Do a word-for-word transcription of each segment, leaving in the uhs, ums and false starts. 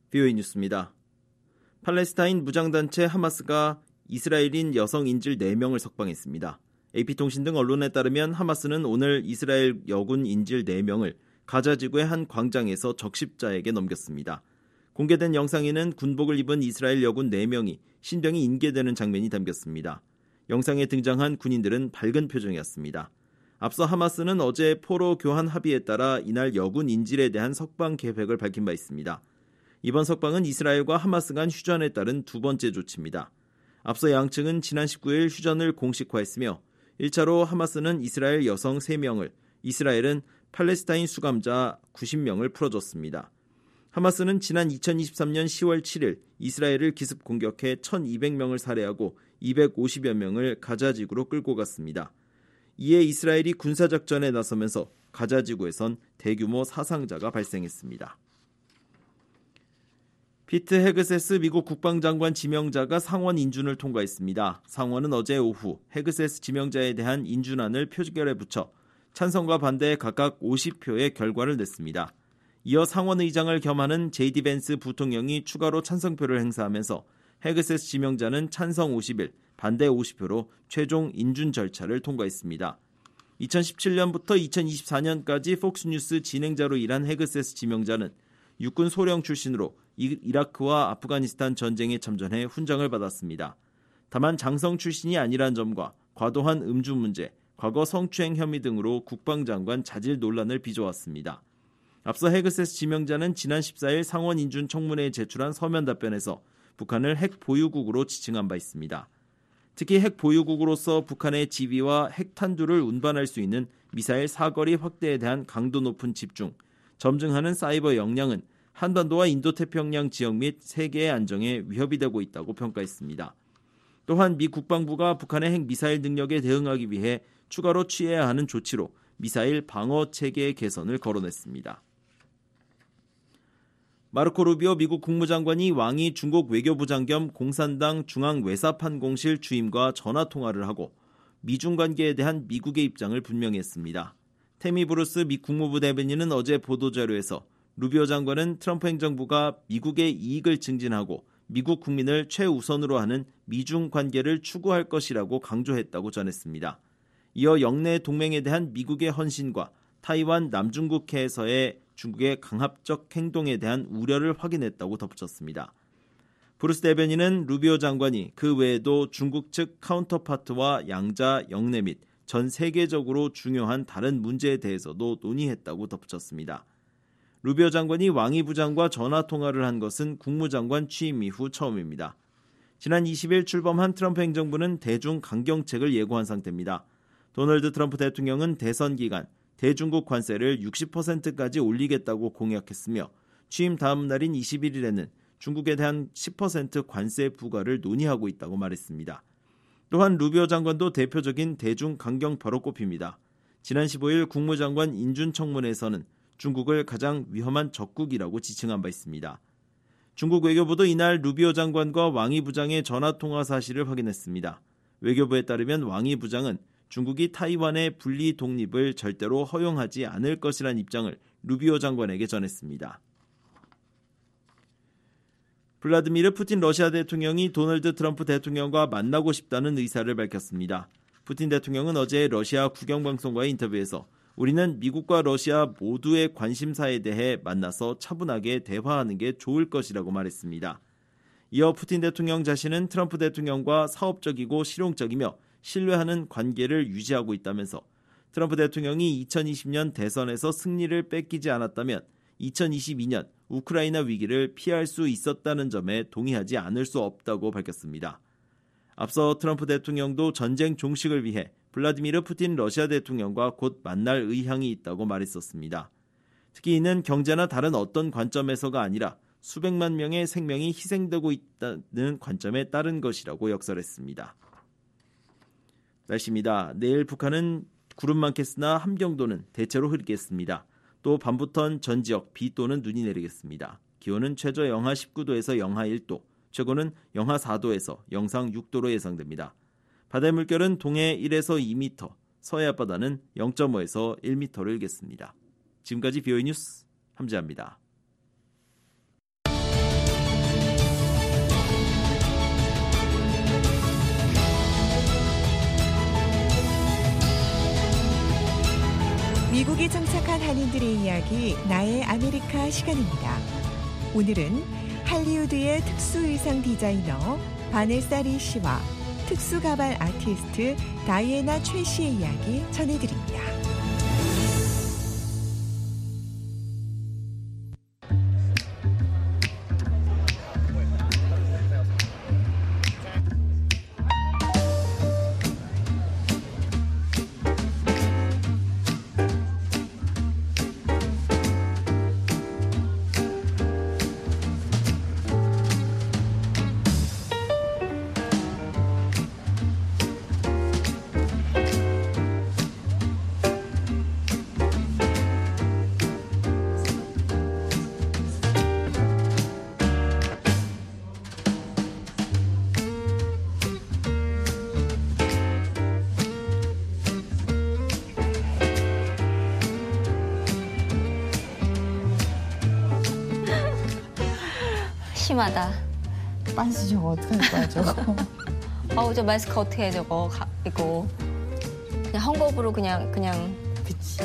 비오이 뉴스입니다. 팔레스타인 무장단체 하마스가 이스라엘인 여성 인질 네 명을 석방했습니다. 에이피통신 등 언론에 따르면 하마스는 오늘 이스라엘 여군 인질 네 명을 가자지구의 한 광장에서 적십자에게 넘겼습니다. 공개된 영상에는 군복을 입은 이스라엘 여군 네 명이 신병이 인계되는 장면이 담겼습니다. 영상에 등장한 군인들은 밝은 표정이었습니다. 앞서 하마스는 어제 포로 교환 합의에 따라 이날 여군 인질에 대한 석방 계획을 밝힌 바 있습니다. 이번 석방은 이스라엘과 하마스 간 휴전에 따른 두 번째 조치입니다. 앞서 양측은 지난 십구일 휴전을 공식화했으며 일 차로 하마스는 이스라엘 여성 세 명을, 이스라엘은 팔레스타인 수감자 구십 명을 풀어줬습니다. 하마스는 지난 이천이십삼년 시월 칠일 이스라엘을 기습 공격해 천이백 명을 살해하고 이백오십여 명을 가자지구로 끌고 갔습니다. 이에 이스라엘이 군사작전에 나서면서 가자지구에선 대규모 사상자가 발생했습니다. 피트 헤그세스 미국 국방장관 지명자가 상원 인준을 통과했습니다. 상원은 어제 오후 헤그세스 지명자에 대한 인준안을 표결에 붙여 찬성과 반대에 각각 오십 표의 결과를 냈습니다. 이어 상원 의장을 겸하는 제이디 벤스 부통령이 추가로 찬성표를 행사하면서 헤그세스 지명자는 찬성 오십일, 반대 오십 표로 최종 인준 절차를 통과했습니다. 이천십칠년부터 이천이십사년까지 폭스뉴스 진행자로 일한 헤그세스 지명자는 육군 소령 출신으로 이라크와 아프가니스탄 전쟁에 참전해 훈장을 받았습니다. 다만 장성 출신이 아니란 점과 과도한 음주 문제, 과거 성추행 혐의 등으로 국방장관 자질 논란을 빚어왔습니다. 앞서 헤그세스 지명자는 지난 십사일 상원 인준 청문회에 제출한 서면 답변에서 북한을 핵 보유국으로 지칭한 바 있습니다. 특히 핵 보유국으로서 북한의 지위와 핵 탄두를 운반할 수 있는 미사일 사거리 확대에 대한 강도 높은 집중, 점증하는 사이버 역량은 한반도와 인도태평양 지역 및 세계의 안정에 위협이 되고 있다고 평가했습니다. 또한 미 국방부가 북한의 핵 미사일 능력에 대응하기 위해 추가로 취해야 하는 조치로 미사일 방어 체계 개선을 거론했습니다. 마르코 루비오 미국 국무장관이 왕이 중국 외교부장 겸 공산당 중앙외사판공실 주임과 전화통화를 하고 미중 관계에 대한 미국의 입장을 분명히 했습니다. 태미 브루스 미 국무부 대변인은 어제 보도자료에서 루비오 장관은 트럼프 행정부가 미국의 이익을 증진하고 미국 국민을 최우선으로 하는 미중 관계를 추구할 것이라고 강조했다고 전했습니다. 이어 영내 동맹에 대한 미국의 헌신과 타이완 남중국해에서의 중국의 강압적 행동에 대한 우려를 확인했다고 덧붙였습니다. 브루스 대변인은 루비오 장관이 그 외에도 중국 측 카운터파트와 양자, 영내 및 전 세계적으로 중요한 다른 문제에 대해서도 논의했다고 덧붙였습니다. 루비오 장관이 왕이 부장과 전화통화를 한 것은 국무장관 취임 이후 처음입니다. 지난 이십일 출범한 트럼프 행정부는 대중 강경책을 예고한 상태입니다. 도널드 트럼프 대통령은 대선 기간 대중국 관세를 육십 퍼센트까지 올리겠다고 공약했으며 취임 다음 날인 이십일일에는 중국에 대한 십 퍼센트 관세 부과를 논의하고 있다고 말했습니다. 또한 루비오 장관도 대표적인 대중 강경파로 꼽힙니다. 지난 십오일 국무장관 인준청문회에서는 중국을 가장 위험한 적국이라고 지칭한 바 있습니다. 중국 외교부도 이날 루비오 장관과 왕이 부장의 전화통화 사실을 확인했습니다. 외교부에 따르면 왕이 부장은 중국이 타이완의 분리 독립을 절대로 허용하지 않을 것이라는 입장을 루비오 장관에게 전했습니다. 블라디미르 푸틴 러시아 대통령이 도널드 트럼프 대통령과 만나고 싶다는 의사를 밝혔습니다. 푸틴 대통령은 어제 러시아 국영방송과의 인터뷰에서 우리는 미국과 러시아 모두의 관심사에 대해 만나서 차분하게 대화하는 게 좋을 것이라고 말했습니다. 이어 푸틴 대통령 자신은 트럼프 대통령과 사업적이고 실용적이며 신뢰하는 관계를 유지하고 있다면서 트럼프 대통령이 이천이십년 대선에서 승리를 뺏기지 않았다면 이천이십이년 우크라이나 위기를 피할 수 있었다는 점에 동의하지 않을 수 없다고 밝혔습니다. 앞서 트럼프 대통령도 전쟁 종식을 위해 블라디미르 푸틴 러시아 대통령과 곧 만날 의향이 있다고 말했었습니다. 특히 이는 경제나 다른 어떤 관점에서가 아니라 수백만 명의 생명이 희생되고 있다는 관점에 따른 것이라고 역설했습니다. 날씨입니다. 내일 북한은 구름 많겠으나 함경도는 대체로 흐리겠습니다. 또 밤부턴 전 지역 비 또는 눈이 내리겠습니다. 기온은 최저 영하 십구도에서 영하 일도, 최고는 영하 사도에서 영상 육도로 예상됩니다. 바다의 물결은 동해 일에서 이 미터, 서해 앞바다는 영점오에서 일 미터를 일겠습니다. 지금까지 비오이 뉴스 함재합니다. 미국에 정착한 한인들의 이야기 나의 아메리카 시간입니다. 오늘은 할리우드의 특수의상 디자이너 바네사 리 씨와 특수가발 아티스트 다이애나 최 씨의 이야기 전해드립니다. 심하다. 빤스 저거 어떡할 거야 저거. 어우 저 마스크 어떻게 해 저거 가, 이거 그냥 헝겊으로 그냥 그냥. 그치.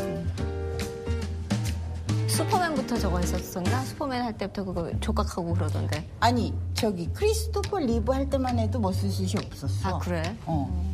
슈퍼맨부터 저거 했었었나? 슈퍼맨 할 때부터 그거 조각하고 그러던데. 아니 저기 크리스토퍼 리브 할 때만 해도 머스슛이 없었어. 아 그래? 어.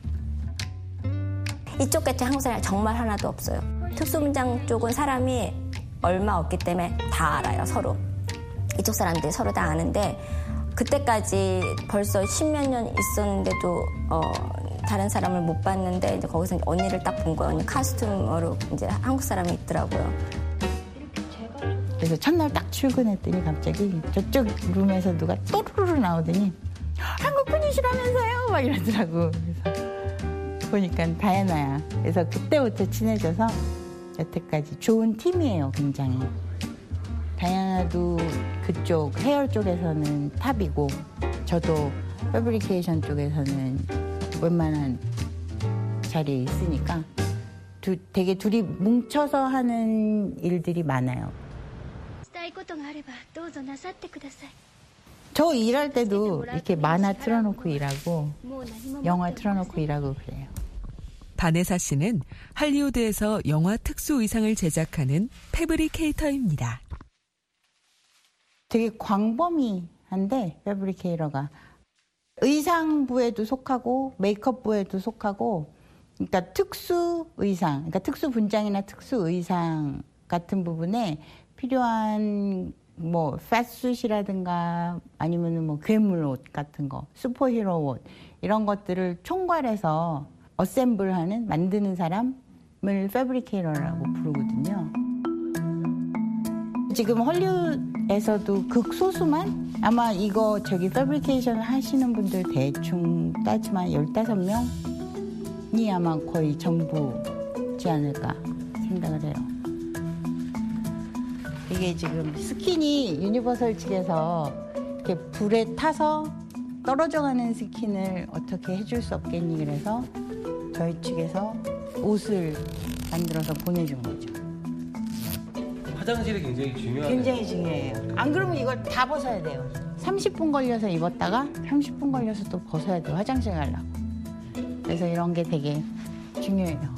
이쪽 같은 한국 사람이 정말 하나도 없어요. 특수분장 쪽은 사람이 얼마 없기 때문에 다 알아요 서로. 이쪽 사람들이 서로 다 아는데 그때까지 벌써 십몇 년 있었는데도 어, 다른 사람을 못 봤는데 이제 거기서 언니를 딱 본 거예요. 언니 카스튬으로 이제 한국 사람이 있더라고요. 그래서 첫날 딱 출근했더니 갑자기 저쪽 룸에서 누가 또르르 나오더니 한국 분이시라면서요? 막 이러더라고. 그래서 보니까 다이애나야. 그래서 그때부터 친해져서 여태까지 좋은 팀이에요, 굉장히. 다이애나도 그쪽 헤어 쪽에서는 탑이고 저도 패브리케이션 쪽에서는 웬만한 자리에 있으니까 두, 되게 둘이 뭉쳐서 하는 일들이 많아요. 저 일할 때도 이렇게 만화 틀어놓고 일하고 영화 틀어놓고 일하고 그래요. 바네사 씨는 할리우드에서 영화 특수 의상을 제작하는 패브리케이터입니다. 되게 광범위한데 패브리케이터가 의상부에도 속하고 메이크업부에도 속하고 그러니까 특수 의상, 그러니까 특수 분장이나 특수 의상 같은 부분에 필요한 뭐 패스슛이라든가 아니면은 뭐 괴물 옷 같은 거, 슈퍼히어로 옷 이런 것들을 총괄해서 어셈블하는 만드는 사람을 패브리케이터라고 부르거든요. 지금 헐리우드에서도 극소수만 아마 이거 저기 패브리케이션 하시는 분들 대충 따지면 열다섯 명이 아마 거의 전부지 않을까 생각을 해요. 이게 지금 스킨이 유니버설 측에서 이렇게 불에 타서 떨어져가는 스킨을 어떻게 해줄 수 없겠니 그래서 저희 측에서 옷을 만들어서 보내준 거죠. 화장실이 굉장히 중요하네요. 굉장히 중요해요. 안 그러면 이걸 다 벗어야 돼요. 삼십 분 걸려서 입었다가 삼십 분 걸려서 또 벗어야 돼요. 화장실 가려고. 그래서 이런 게 되게 중요해요.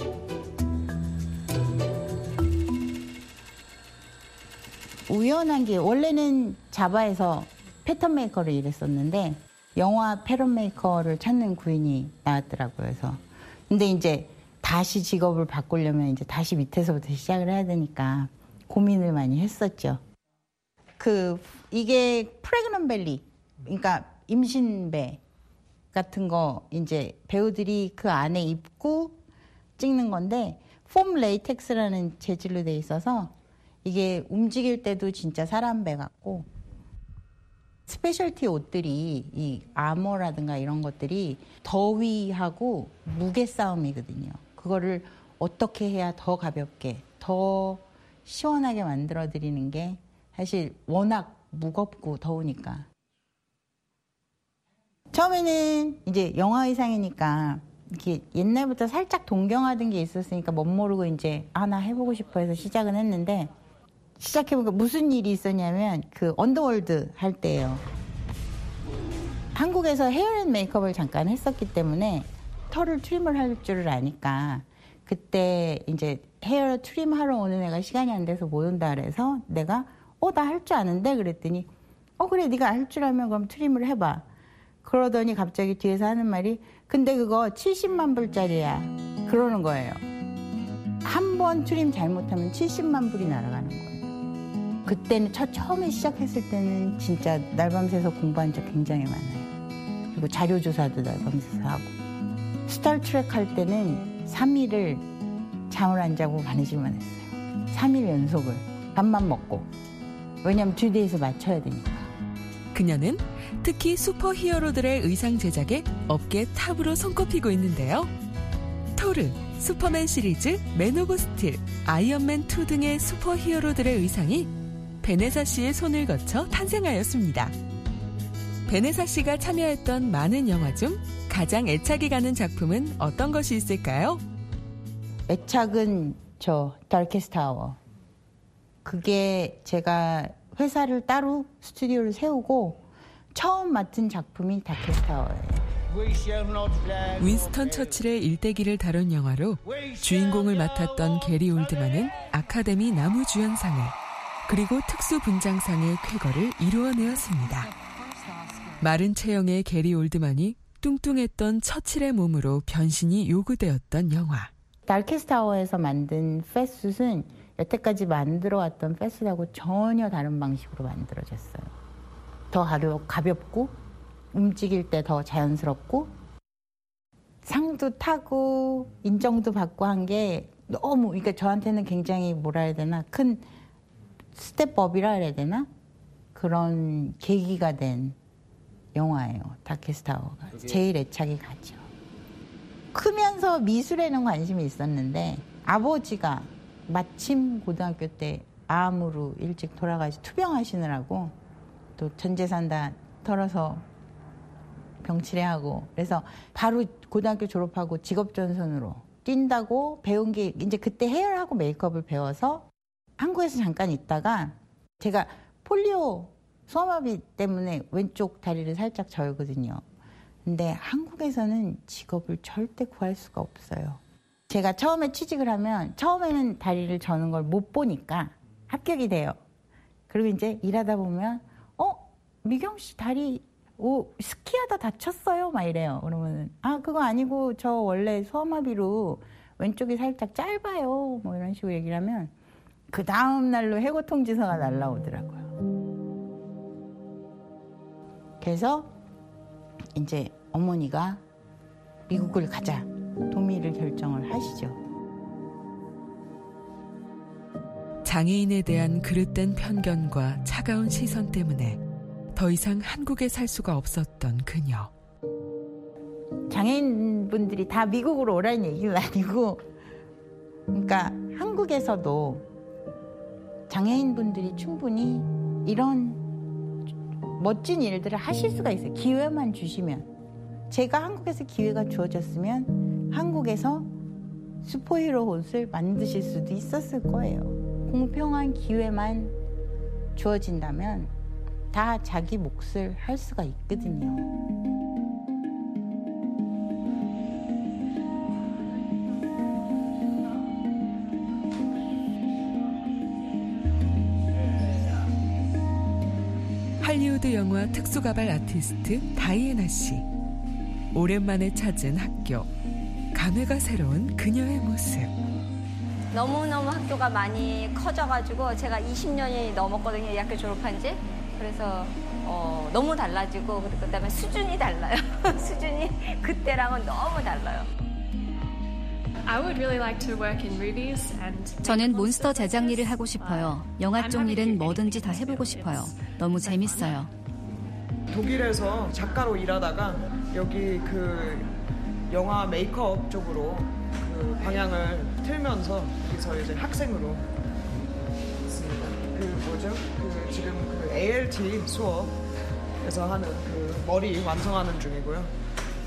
우연한 게 원래는 자바에서 패턴 메이커를 일했었는데 영화 패턴 메이커를 찾는 구인이 나왔더라고요. 그래서 근데 이제 다시 직업을 바꾸려면 이제 다시 밑에서부터 시작을 해야 되니까 고민을 많이 했었죠. 그 이게 프레그넌 벨리, 그러니까 임신배 같은 거 이제 배우들이 그 안에 입고 찍는 건데 폼 레이텍스라는 재질로 돼 있어서 이게 움직일 때도 진짜 사람 배 같고 스페셜티 옷들이 이 아머라든가 이런 것들이 더위하고 무게 싸움이거든요. 그거를 어떻게 해야 더 가볍게 더 시원하게 만들어 드리는 게 사실 워낙 무겁고 더우니까. 처음에는 이제 영화 의상이니까 이렇게 옛날부터 살짝 동경하던 게 있었으니까 멋 모르고 이제 아, 나 해보고 싶어 해서 시작은 했는데 시작해보니까 무슨 일이 있었냐면 그 언더월드 할 때예요. 한국에서 헤어 앤 메이크업을 잠깐 했었기 때문에 털을 트림을 할 줄을 아니까 그때 이제 헤어 트림 하러 오는 애가 시간이 안 돼서 못 온다 그래서 내가 어, 나 할 줄 아는데 그랬더니 어 그래 네가 할 줄 알면 그럼 트림을 해봐. 그러더니 갑자기 뒤에서 하는 말이 근데 그거 칠십만 불짜리야. 그러는 거예요. 한 번 트림 잘못하면 칠십만 불이 날아가는 거예요. 그때는 첫 처음에 시작했을 때는 진짜 날밤새서 공부한 적 굉장히 많아요. 그리고 자료조사도 날밤새서 하고 스타트랙 할 때는 삼 일을 잠을 안 자고 바느질만 했어요. 삼 일 연속을 밥만 먹고. 왜냐면 듀데이에서 맞춰야 되니까. 그녀는 특히 슈퍼히어로들의 의상 제작에 업계 탑으로 손꼽히고 있는데요. 토르, 슈퍼맨 시리즈, 맨 오브 스틸, 아이언맨 투 등의 슈퍼히어로들의 의상이 베네사 씨의 손을 거쳐 탄생하였습니다. 베네사 씨가 참여했던 많은 영화 중 가장 애착이 가는 작품은 어떤 것이 있을까요? 애착은 저 다키스트 타워. 그게 제가 회사를 따로 스튜디오를 세우고 처음 맡은 작품이 다키스트 타워예요. 윈스턴 처칠의 일대기를 다룬 영화로 주인공을 맡았던 게리 올드만은 아카데미 나무주연상을 그리고 특수분장상의 쾌거를 이루어내었습니다. 마른 체형의 게리 올드만이 뚱뚱했던 처칠의 몸으로 변신이 요구되었던 영화. 다키스트 타워에서 만든 패스는 여태까지 만들어왔던 패스하고 전혀 다른 방식으로 만들어졌어요. 더 가볍, 가볍고 움직일 때 더 자연스럽고 상도 타고 인정도 받고 한 게 너무 그러니까 저한테는 굉장히 뭐라 해야 되나 큰 스텝업이라 해야 되나 그런 계기가 된 영화예요. 다키스트 타워가. 제일 애착이 가죠. 크면서 미술에는 관심이 있었는데 아버지가 마침 고등학교 때 암으로 일찍 돌아가시 투병하시느라고 또 전 재산 다 털어서 병치레하고 그래서 바로 고등학교 졸업하고 직업전선으로 뛴다고 배운 게 이제 그때 헤어하고 메이크업을 배워서 한국에서 잠깐 있다가 제가 폴리오 소아마비 때문에 왼쪽 다리를 살짝 절거든요. 근데 한국에서는 직업을 절대 구할 수가 없어요. 제가 처음에 취직을 하면 처음에는 다리를 저는 걸 못 보니까 합격이 돼요. 그리고 이제 일하다 보면 어? 미경 씨 다리 오, 스키하다 다쳤어요? 막 이래요. 그러면 아 그거 아니고 저 원래 소아마비로 왼쪽이 살짝 짧아요. 뭐 이런 식으로 얘기를 하면 그 다음 날로 해고 통지서가 날라오더라고요. 그래서 이제 어머니가 미국을 가자 도미를 결정을 하시죠. 장애인에 대한 그릇된 편견과 차가운 시선 때문에 더 이상 한국에 살 수가 없었던 그녀. 장애인분들이 다 미국으로 오라는 얘기는 아니고 그러니까 한국에서도 장애인분들이 충분히 이런 멋진 일들을 하실 수가 있어요. 기회만 주시면. 제가 한국에서 기회가 주어졌으면 한국에서 슈퍼히어로 옷을 만드실 수도 있었을 거예요. 공평한 기회만 주어진다면 다 자기 몫을 할 수가 있거든요. 할리우드 영화 특수가발 아티스트 다이애나 씨. 오랜만에 찾은 학교. 감회가 새로운 그녀의 모습. 너무너무 학교가 많이 커져가지고 제가 이십 년이 넘었거든요. 이 학교 졸업한 지. 그래서 어, 너무 달라지고 그다음에 수준이 달라요. 수준이 그때랑은 너무 달라요. 저는 몬스터 제작 일을 하고 싶어요. 영화 쪽 일은 뭐든지 다 해보고 싶어요. 너무 재밌어요. 독일에서 작가로 일하다가 여기 그 영화 메이크업 쪽으로 그 방향을 틀면서 여기서 이제 학생으로 있습니다. 그 뭐죠? 그 지금 그 에이엘티 수업에서 하는 그 머리 완성하는 중이고요.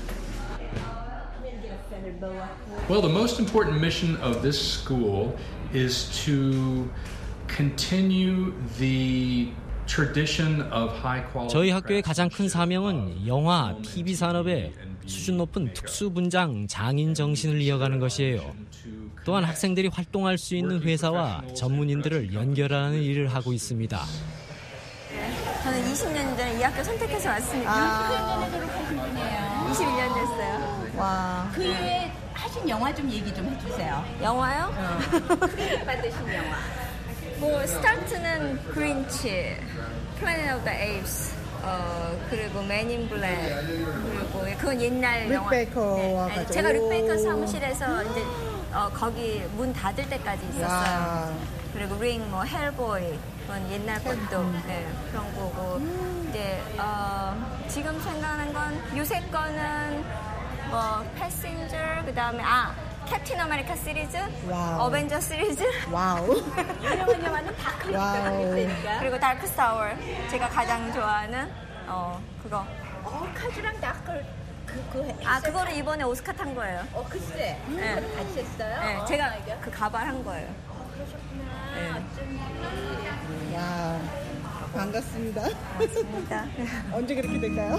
Well, the most important mission of this school is to continue the tradition of high quality. 저희 학교의 가장 큰 사명은 영화, 티비 산업의 수준 높은 특수분장 장인 정신을 이어가는 것이에요. 또한 학생들이 활동할 수 있는 회사와 전문인들을 연결하는 일을 하고 있습니다. 저는 이십 년 전에 이 학교 선택해서 왔으니까. 아. 이십일 년 됐어요. 와. 그 이후에 하신 영화 좀 얘기 좀 해주세요. 영화요? 어. 크레딧 받으신 영화. 뭐 스타트는 그린치, 플래닛 오브 더 에이프스, 어 그리고 맨 인 블랙, 그리고 그건 옛날 영화. 릭 베이커와 네. 같이. 제가 릭 베이커 사무실에서 이제 어, 거기 문 닫을 때까지 있었어요. 와. 그리고 링, 뭐 헬보이, 그건 옛날 것도 네, 그런 거고. 음. 이제 어, 지금 생각하는 건 요새 거는 뭐 패신저, 그다음에 아 캡틴 아메리카 시리즈, 와우. 어벤져 시리즈. 와우. 유명한 영화는 다 와우. 그러니까. 그리고 다크 스타워, 제가 가장 좋아하는 어 그거. 어, 카즈랑 다크를 그, 그 아 그거를 이번에 오스카 탄 거예요. 어 글쎄. 음, 네. 그걸 같이 했어요? 네, 어, 제가 이게? 그 가발 한 거예요. 어, 그러셨구나. 네. 어쩐지. 와우. 반갑습니다. 고맙습니다. 언제 그렇게 될까요?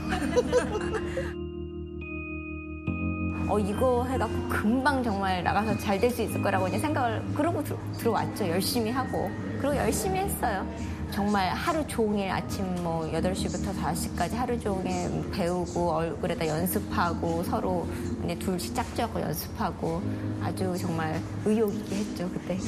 어 이거 해갖고 금방 정말 나가서 잘 될 수 있을 거라고 이제 생각을 그러고 들, 들어왔죠. 열심히 하고. 그리고 열심히 했어요. 정말 하루 종일 아침 뭐 여덟 시부터 다섯 시까지 하루 종일 배우고 얼굴에다 연습하고 서로 이제 둘씩 짝지어서 연습하고 아주 정말 의욕 있게 했죠 그때.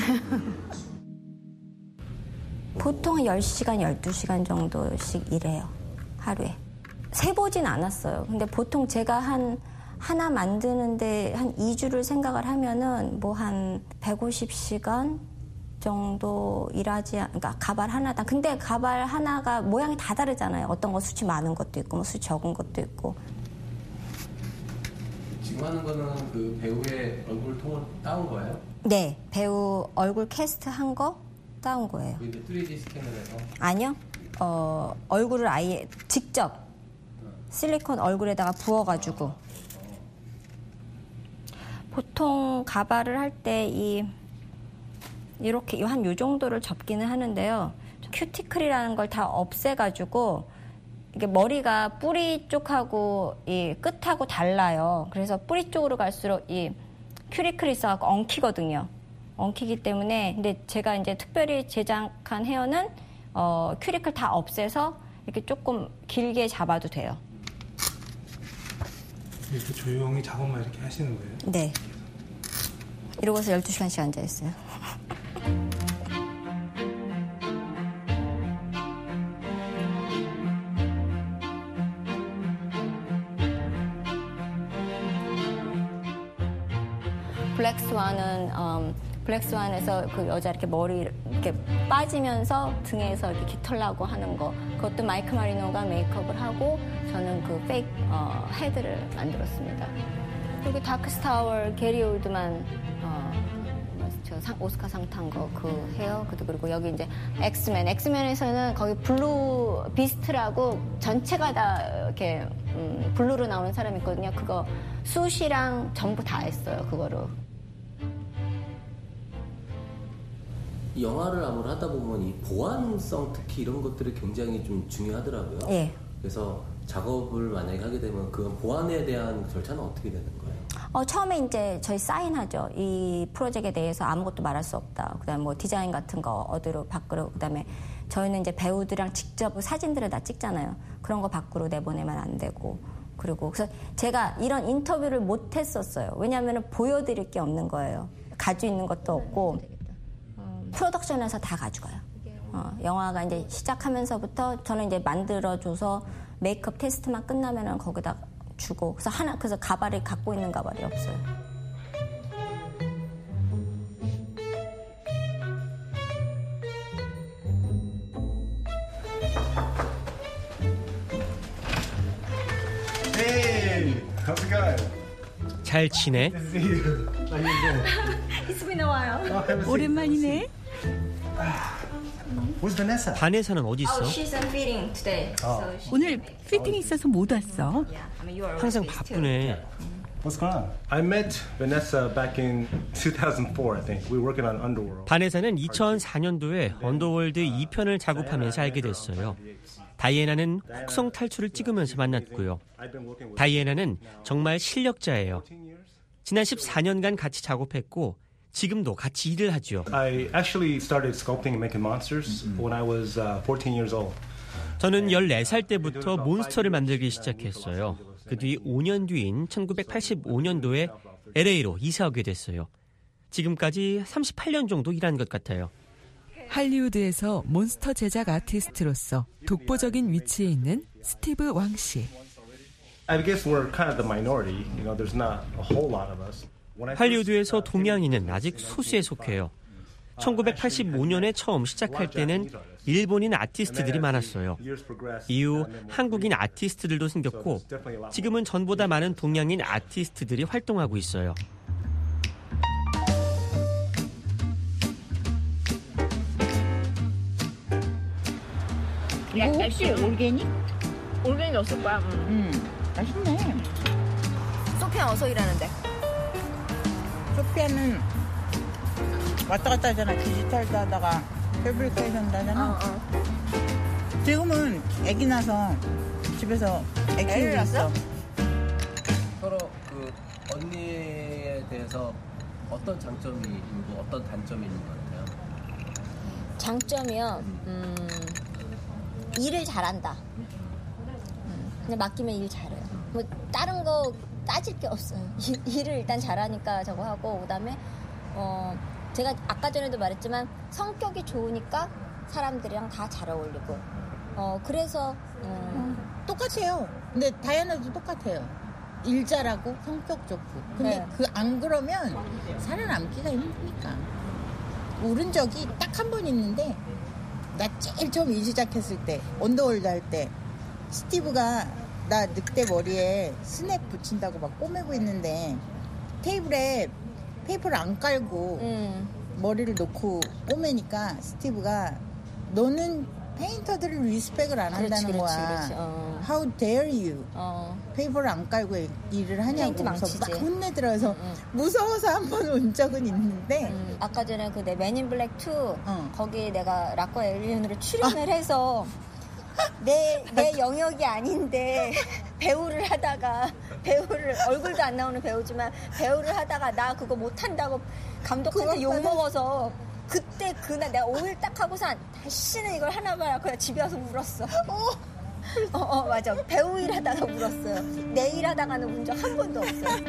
보통 열 시간, 열두 시간 정도씩 일해요. 하루에. 세보진 않았어요. 근데 보통 제가 한 하나 만드는데 한 이 주를 생각을 하면은 뭐 한 백오십 시간 정도 일하지, 그러니까 가발 하나당. 근데 가발 하나가 모양이 다 다르잖아요. 어떤 거 수치 많은 것도 있고, 뭐 수치 적은 것도 있고. 지금 하는 거는 그 배우의 얼굴 통을 따온 거예요? 네, 배우 얼굴 캐스트 한 거 따온 거예요. 근데 쓰리디 스캔을 해서? 아니요, 어, 얼굴을 아예 직접 실리콘 얼굴에다가 부어가지고. 보통 가발을 할 때 이 이렇게 한 요 정도를 접기는 하는데요. 큐티클이라는 걸 다 없애가지고 이게 머리가 뿌리 쪽하고 이 끝하고 달라요. 그래서 뿌리 쪽으로 갈수록 이 큐티클이 있어갖고 엉키거든요. 엉키기 때문에 근데 제가 이제 특별히 제작한 헤어는 어, 큐티클 다 없애서 이렇게 조금 길게 잡아도 돼요. 이렇게 조용히 작업만 이렇게 하시는 거예요? 네. 이러고서 열두 시간씩 앉아있어요. 블랙스완은 음, 블랙스완에서 그 여자 이렇게 머리 이렇게 빠지면서 등에서 이렇게 깃털 나고 하는 거 그것도 마이크 마리노가 메이크업을 하고 저는 그 페이크 어, 헤드를 만들었습니다. 그리고 다크스타워 게리 올드만 어, 저 상, 오스카 상 탄 거 그 헤어 그리고 여기 이제 엑스맨 엑스맨에서는 거기 블루 비스트라고 전체가 다 이렇게 음, 블루로 나오는 사람이 있거든요. 그거 숱이랑 전부 다 했어요. 그거로. 영화를 아무래도 하다 보면 이 보안성 특히 이런 것들이 굉장히 좀 중요하더라고요. 예. 그래서 작업을 만약에 하게 되면 그 보안에 대한 절차는 어떻게 되는 거예요? 어, 처음에 이제 저희 사인하죠. 이 프로젝트에 대해서 아무것도 말할 수 없다. 그다음에 뭐 디자인 같은 거 어디로 밖으로 그다음에 저희는 이제 배우들이랑 직접 사진들을 다 찍잖아요. 그런 거 밖으로 내보내면 안 되고. 그리고 그래서 제가 이런 인터뷰를 못 했었어요. 왜냐하면 보여드릴 게 없는 거예요. 가지고 있는 것도 없고. 프로덕션에서 다 가져가요. 어, 영화가 이제 시작하면서부터 저는 이제 만들어줘서 메이크업 테스트만 끝나면은 거기다 주고 그래서 하나 그래서 가발을 갖고 있는 가발이 없어요. Hey, how's it going? 잘 지내? It's been a while. 오랜만이네. Where's Vanessa? 바네사는 어디 있어? Oh, she's on fitting today. So she 오늘 피팅이 있어서 못 왔어. Yeah, I mean, you are 항상 always too. 바쁘네. What's going on? I met Vanessa back in two thousand four, I think. We were working on Underworld. 바네사는 이천사 년도에 언더월드 이 편을 작업하면서 알게 됐어요. 다이애나는 혹성 탈출을 찍으면서 만났고요. 다이애나는 정말 실력자예요. 지난 십사 년간 같이 작업했고 지금도 같이 일을 하죠. I actually started sculpting and making monsters when I was fourteen years old. 저는 열네 살 때부터 몬스터를 만들기 시작했어요. 그 뒤 오 년 뒤인 천구백팔십오 년도에 엘에이로 이사하게 됐어요. 지금까지 삼십팔 년 정도 일한 것 같아요. 할리우드에서 몬스터 제작 아티스트로서 독보적인 위치에 있는 스티브 왕 씨. I guess we're kind of the minority. You know, there's not a whole lot of us. 할리우드에서 동양인은 아직 소수에 속해요. 천구백팔십오 년에 처음 시작할 때는 일본인 아티스트들이 많았어요. 이후 한국인 아티스트들도 생겼고 지금은 전보다 많은 동양인 아티스트들이 활동하고 있어요. 이거 혹시 올게닉? 올게닉 넣었을 거야. 음, 맛있네. 소피아 어서 일하는데. 소피아는 왔다 갔다 하잖아. 디지털도 하다가 패브리케이션도 하잖아. 어, 어. 지금은 애기 나서 집에서 애기 키우고 있어. 서로 그 언니에 대해서 어떤 장점이 있고 어떤 단점이 있는 것 같아요? 장점이요? 음, 일을 잘한다. 음, 그냥 맡기면 일 잘해요. 뭐 다른 거 따질 게 없어요. 일을 일단 잘하니까 저거 하고, 그다음에 어 제가 아까 전에도 말했지만 성격이 좋으니까 사람들이랑 다 잘 어울리고, 어 그래서 음, 똑같아요. 근데 다이애나도 똑같아요. 일 잘하고 성격 좋고. 근데 네. 그 안 그러면 살아남기가 힘드니까. 오른 적이 딱 한 번 있는데, 나 제일 처음 일 시작했을 때 언더월드 할 때 스티브가 나 늑대 머리에 스냅 붙인다고 막 꼬매고 있는데 테이블에 페이퍼를 안 깔고 음. 머리를 놓고 꼬매니까 스티브가 너는 페인터들을 리스펙을 안 그렇지, 한다는 그렇지, 거야. 그렇지. 어. How dare you? 어. 페이퍼를 안 깔고 일을 하냐고. 페인트 그래서 망치지. 막 혼내들어서 응, 응. 무서워서 한 번 온 적은 있는데 음, 아까 전에 그 내 맨인 블랙 투 어. 거기 내가 락과 엘리언으로 출연을 해서 내, 내 영역이 아닌데 배우를 하다가 배우를 얼굴도 안 나오는 배우지만 배우를 하다가 나 그거 못한다고 감독한테 욕먹어서 그때 그날 내가 오 일 딱 하고서 다시는 이걸 하나 봐야 그냥 집에 와서 울었어. 어, 어 맞아. 배우 일 하다가 울었어요. 내 일 하다가는 운 적 한 번도 없어요.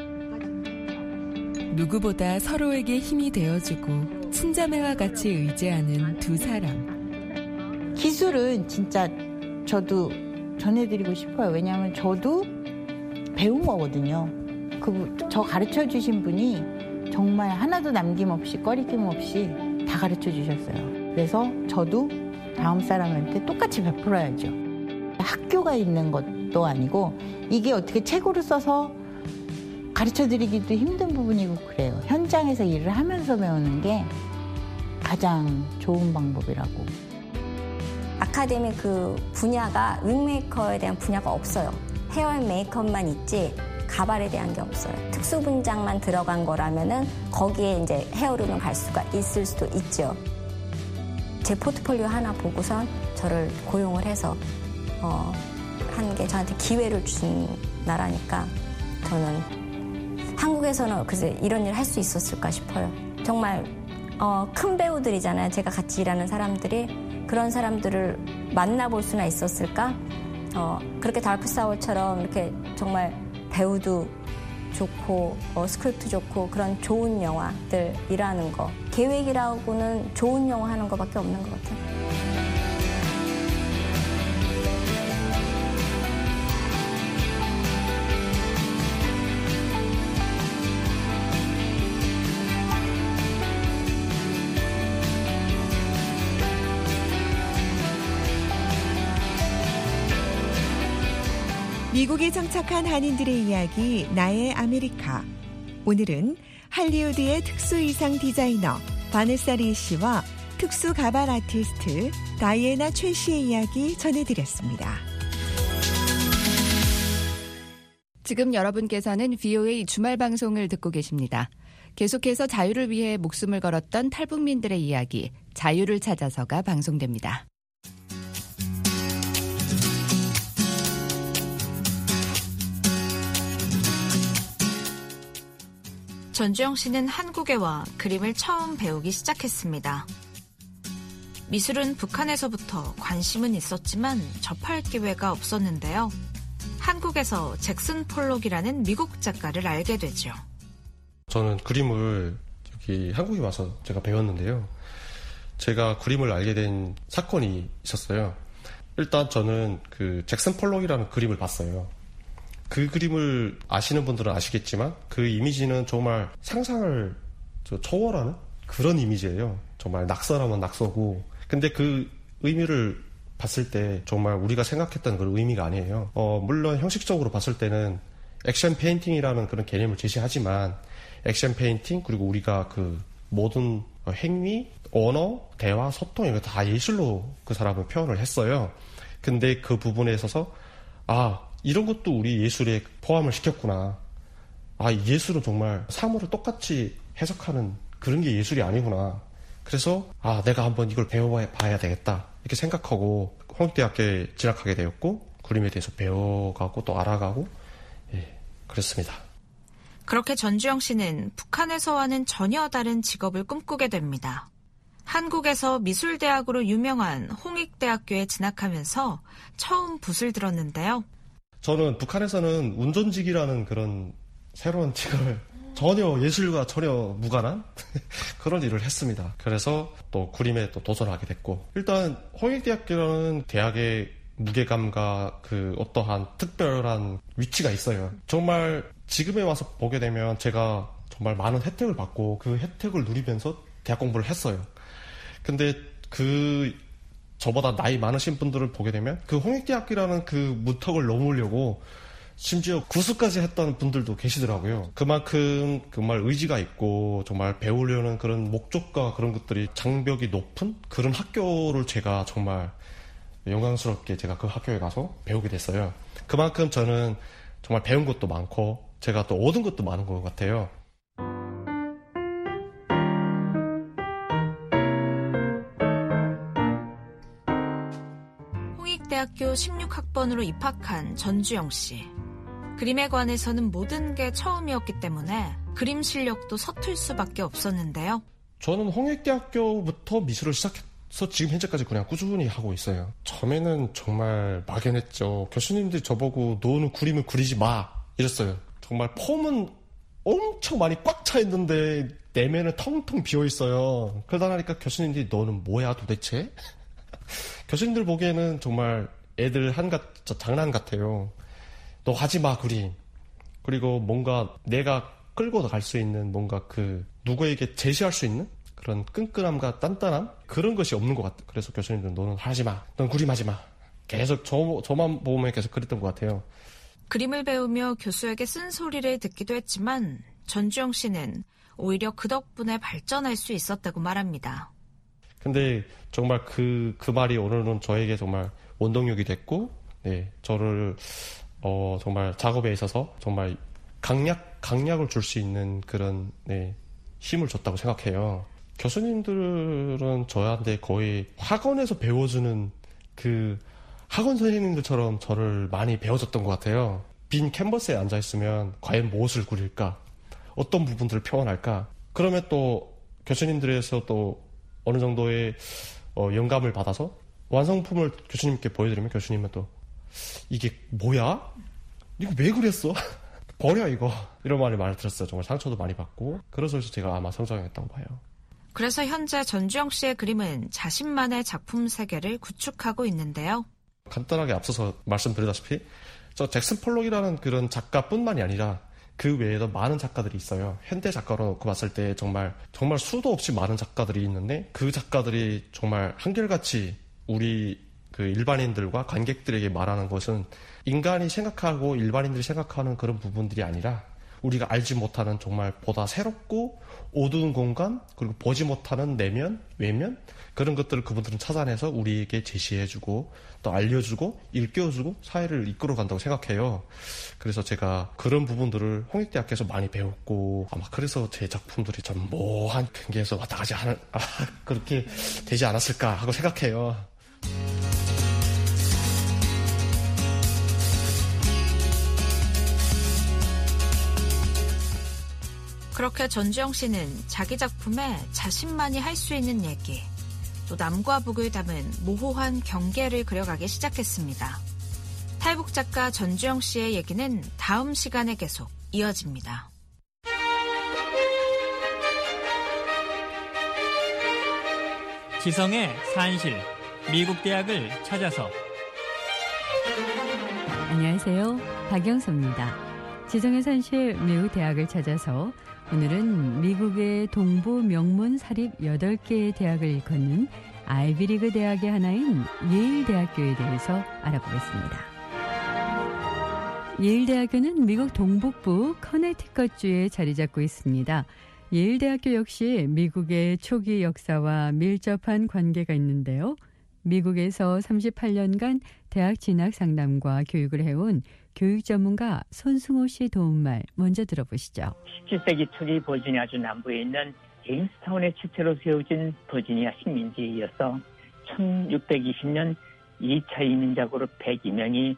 누구보다 서로에게 힘이 되어주고 친자매와 같이 의지하는 두 사람. 기술은 진짜 저도 전해드리고 싶어요. 왜냐하면 저도 배운 거거든요. 그 저 가르쳐 주신 분이 정말 하나도 남김없이 꺼리낌 없이 다 가르쳐 주셨어요. 그래서 저도 다음 사람한테 똑같이 베풀어야죠. 학교가 있는 것도 아니고 이게 어떻게 책으로 써서 가르쳐드리기도 힘든 부분이고 그래요. 현장에서 일을 하면서 배우는 게 가장 좋은 방법이라고. 아카데미 그 분야가 윙메이커에 대한 분야가 없어요. 헤어 앤 메이크업만 있지 가발에 대한 게 없어요. 특수 분장만 들어간 거라면은 거기에 이제 헤어룸을 갈 수가 있을 수도 있죠. 제 포트폴리오 하나 보고선 저를 고용을 해서 어, 한 게 저한테 기회를 준 나라니까 저는 한국에서는 글쎄 이런 일 할 수 있었을까 싶어요. 정말 어, 큰 배우들이잖아요. 제가 같이 일하는 사람들이 그런 사람들을 만나볼 수나 있었을까? 어, 그렇게 다크사워처럼 이렇게 정말 배우도 좋고 어, 스크립트 좋고 그런 좋은 영화들 일하는 거 계획이라고는 좋은 영화 하는 거밖에 없는 것 같아요. 미국에 정착한 한인들의 이야기 나의 아메리카. 오늘은 할리우드의 특수의상 디자이너 바네사 리 씨와 특수 가발 아티스트 다이애나 최 씨의 이야기 전해드렸습니다. 지금 여러분께서는 브이오에이 주말 방송을 듣고 계십니다. 계속해서 자유를 위해 목숨을 걸었던 탈북민들의 이야기, 자유를 찾아서가 방송됩니다. 전주영 씨는 한국에 와 그림을 처음 배우기 시작했습니다. 미술은 북한에서부터 관심은 있었지만 접할 기회가 없었는데요. 한국에서 잭슨 폴록이라는 미국 작가를 알게 되죠. 저는 그림을 여기 한국에 와서 제가 배웠는데요. 제가 그림을 알게 된 사건이 있었어요. 일단 저는 그 잭슨 폴록이라는 그림을 봤어요. 그 그림을 아시는 분들은 아시겠지만 그 이미지는 정말 상상을 초월하는 그런 이미지예요. 정말 낙서라면 낙서고. 근데 그 의미를 봤을 때 정말 우리가 생각했던 그런 의미가 아니에요. 어, 물론 형식적으로 봤을 때는 액션 페인팅이라는 그런 개념을 제시하지만 액션 페인팅 그리고 우리가 그 모든 행위, 언어, 대화, 소통 이거 다 예술로 그 사람은 표현을 했어요. 근데 그 부분에 있어서 아 이런 것도 우리 예술에 포함을 시켰구나. 아 예술은 정말 사물을 똑같이 해석하는 그런 게 예술이 아니구나. 그래서 아 내가 한번 이걸 배워봐야 되겠다 이렇게 생각하고 홍익대학교에 진학하게 되었고 그림에 대해서 배워가고 또 알아가고 예 그랬습니다. 그렇게 전주영 씨는 북한에서와는 전혀 다른 직업을 꿈꾸게 됩니다. 한국에서 미술대학으로 유명한 홍익대학교에 진학하면서 처음 붓을 들었는데요. 저는 북한에서는 운전직이라는 그런 새로운 직업을 전혀 예술과 전혀 무관한 그런 일을 했습니다. 그래서 또 그림에 또 도전하게 됐고 일단 홍익대학교라는 대학의 무게감과 그 어떠한 특별한 위치가 있어요. 정말 지금에 와서 보게 되면 제가 정말 많은 혜택을 받고 그 혜택을 누리면서 대학 공부를 했어요. 근데 그 저보다 나이 많으신 분들을 보게 되면 그 홍익대학교라는 그 문턱을 넘으려고 심지어 구수까지 했던 분들도 계시더라고요. 그만큼 정말 의지가 있고 정말 배우려는 그런 목적과 그런 것들이 장벽이 높은 그런 학교를 제가 정말 영광스럽게 제가 그 학교에 가서 배우게 됐어요. 그만큼 저는 정말 배운 것도 많고 제가 또 얻은 것도 많은 것 같아요. 홍익대학교 십육 학번으로 입학한 전주영 씨. 그림에 관해서는 모든 게 처음이었기 때문에 그림 실력도 서툴 수밖에 없었는데요. 저는 홍익대학교부터 미술을 시작해서 지금 현재까지 그냥 꾸준히 하고 있어요. 처음에는 정말 막연했죠. 교수님들이 저보고 너는 그림을 그리지 마 이랬어요. 정말 폼은 엄청 많이 꽉 차 있는데 내면은 텅텅 비어 있어요. 그러다 보니까 교수님들이 너는 뭐야 도대체? 교수님들 보기에는 정말 애들 한갓 장난 같아요. 너 하지 마 그림. 그리고 뭔가 내가 끌고 갈 수 있는 뭔가 그 누구에게 제시할 수 있는 그런 끈끈함과 단단함 그런 것이 없는 것 같아. 그래서 교수님들은 너는 하지 마. 넌 그림하지 마. 계속 저, 저만 보면 계속 그랬던 것 같아요. 그림을 배우며 교수에게 쓴소리를 듣기도 했지만 전주영 씨는 오히려 그 덕분에 발전할 수 있었다고 말합니다. 근데 정말 그, 그 말이 오늘은 저에게 정말 원동력이 됐고, 네, 저를, 어, 정말 작업에 있어서 정말 강약, 강약을 줄 수 있는 그런, 네, 힘을 줬다고 생각해요. 교수님들은 저한테 거의 학원에서 배워주는 그 학원 선생님들처럼 저를 많이 배워줬던 것 같아요. 빈 캔버스에 앉아있으면 과연 무엇을 그릴까? 어떤 부분들을 표현할까? 그러면 또 교수님들에서 또 어느 정도의 어, 영감을 받아서 완성품을 교수님께 보여드리면 교수님은 또 이게 뭐야? 이거 왜 그랬어? 버려 이거. 이런 말을 많이 들었어요. 정말 상처도 많이 받고. 그래서 제가 아마 성장했다고 봐요. 그래서 현재 전주영 씨의 그림은 자신만의 작품 세계를 구축하고 있는데요. 간단하게 앞서서 말씀드렸다시피 저 잭슨 폴록이라는 그런 작가뿐만이 아니라 그 외에도 많은 작가들이 있어요. 현대 작가로 놓고 봤을 때 정말 정말 수도 없이 많은 작가들이 있는데 그 작가들이 정말 한결같이 우리 그 일반인들과 관객들에게 말하는 것은 인간이 생각하고 일반인들이 생각하는 그런 부분들이 아니라 우리가 알지 못하는 정말 보다 새롭고 어두운 공간 그리고 보지 못하는 내면, 외면 그런 것들을 그분들은 찾아내서 우리에게 제시해주고 또 알려주고 일깨워주고 사회를 이끌어간다고 생각해요. 그래서 제가 그런 부분들을 홍익대학교에서 많이 배웠고 아마 그래서 제 작품들이 좀 모호한 경계에서 왔다 가지 않을, 아, 그렇게 되지 않았을까 하고 생각해요. 그렇게 전주영 씨는 자기 작품에 자신만이 할 수 있는 얘기, 또 남과 북을 담은 모호한 경계를 그려가기 시작했습니다. 탈북 작가 전주영 씨의 얘기는 다음 시간에 계속 이어집니다. 지성의 산실, 미국 대학을 찾아서. 안녕하세요. 박영서입니다. 지성의 산실, 미국 대학을 찾아서 오늘은 미국의 동부 명문 사립 여덟 개의 대학을 일컫는 아이비리그 대학의 하나인 예일대학교에 대해서 알아보겠습니다. 예일대학교는 미국 동북부 커네티컷주에 자리 잡고 있습니다. 예일대학교 역시 미국의 초기 역사와 밀접한 관계가 있는데요. 미국에서 삼십팔 년간 대학 진학 상담과 교육을 해온 교육 전문가 손승호 씨 도움말 먼저 들어보시죠. 십칠 세기 초기 버지니아주 남부에 있는 제임스타운의 주체로 세워진 버지니아 식민지에 이어서 천육백이십 년 이 차 이민자 그룹 백이 명이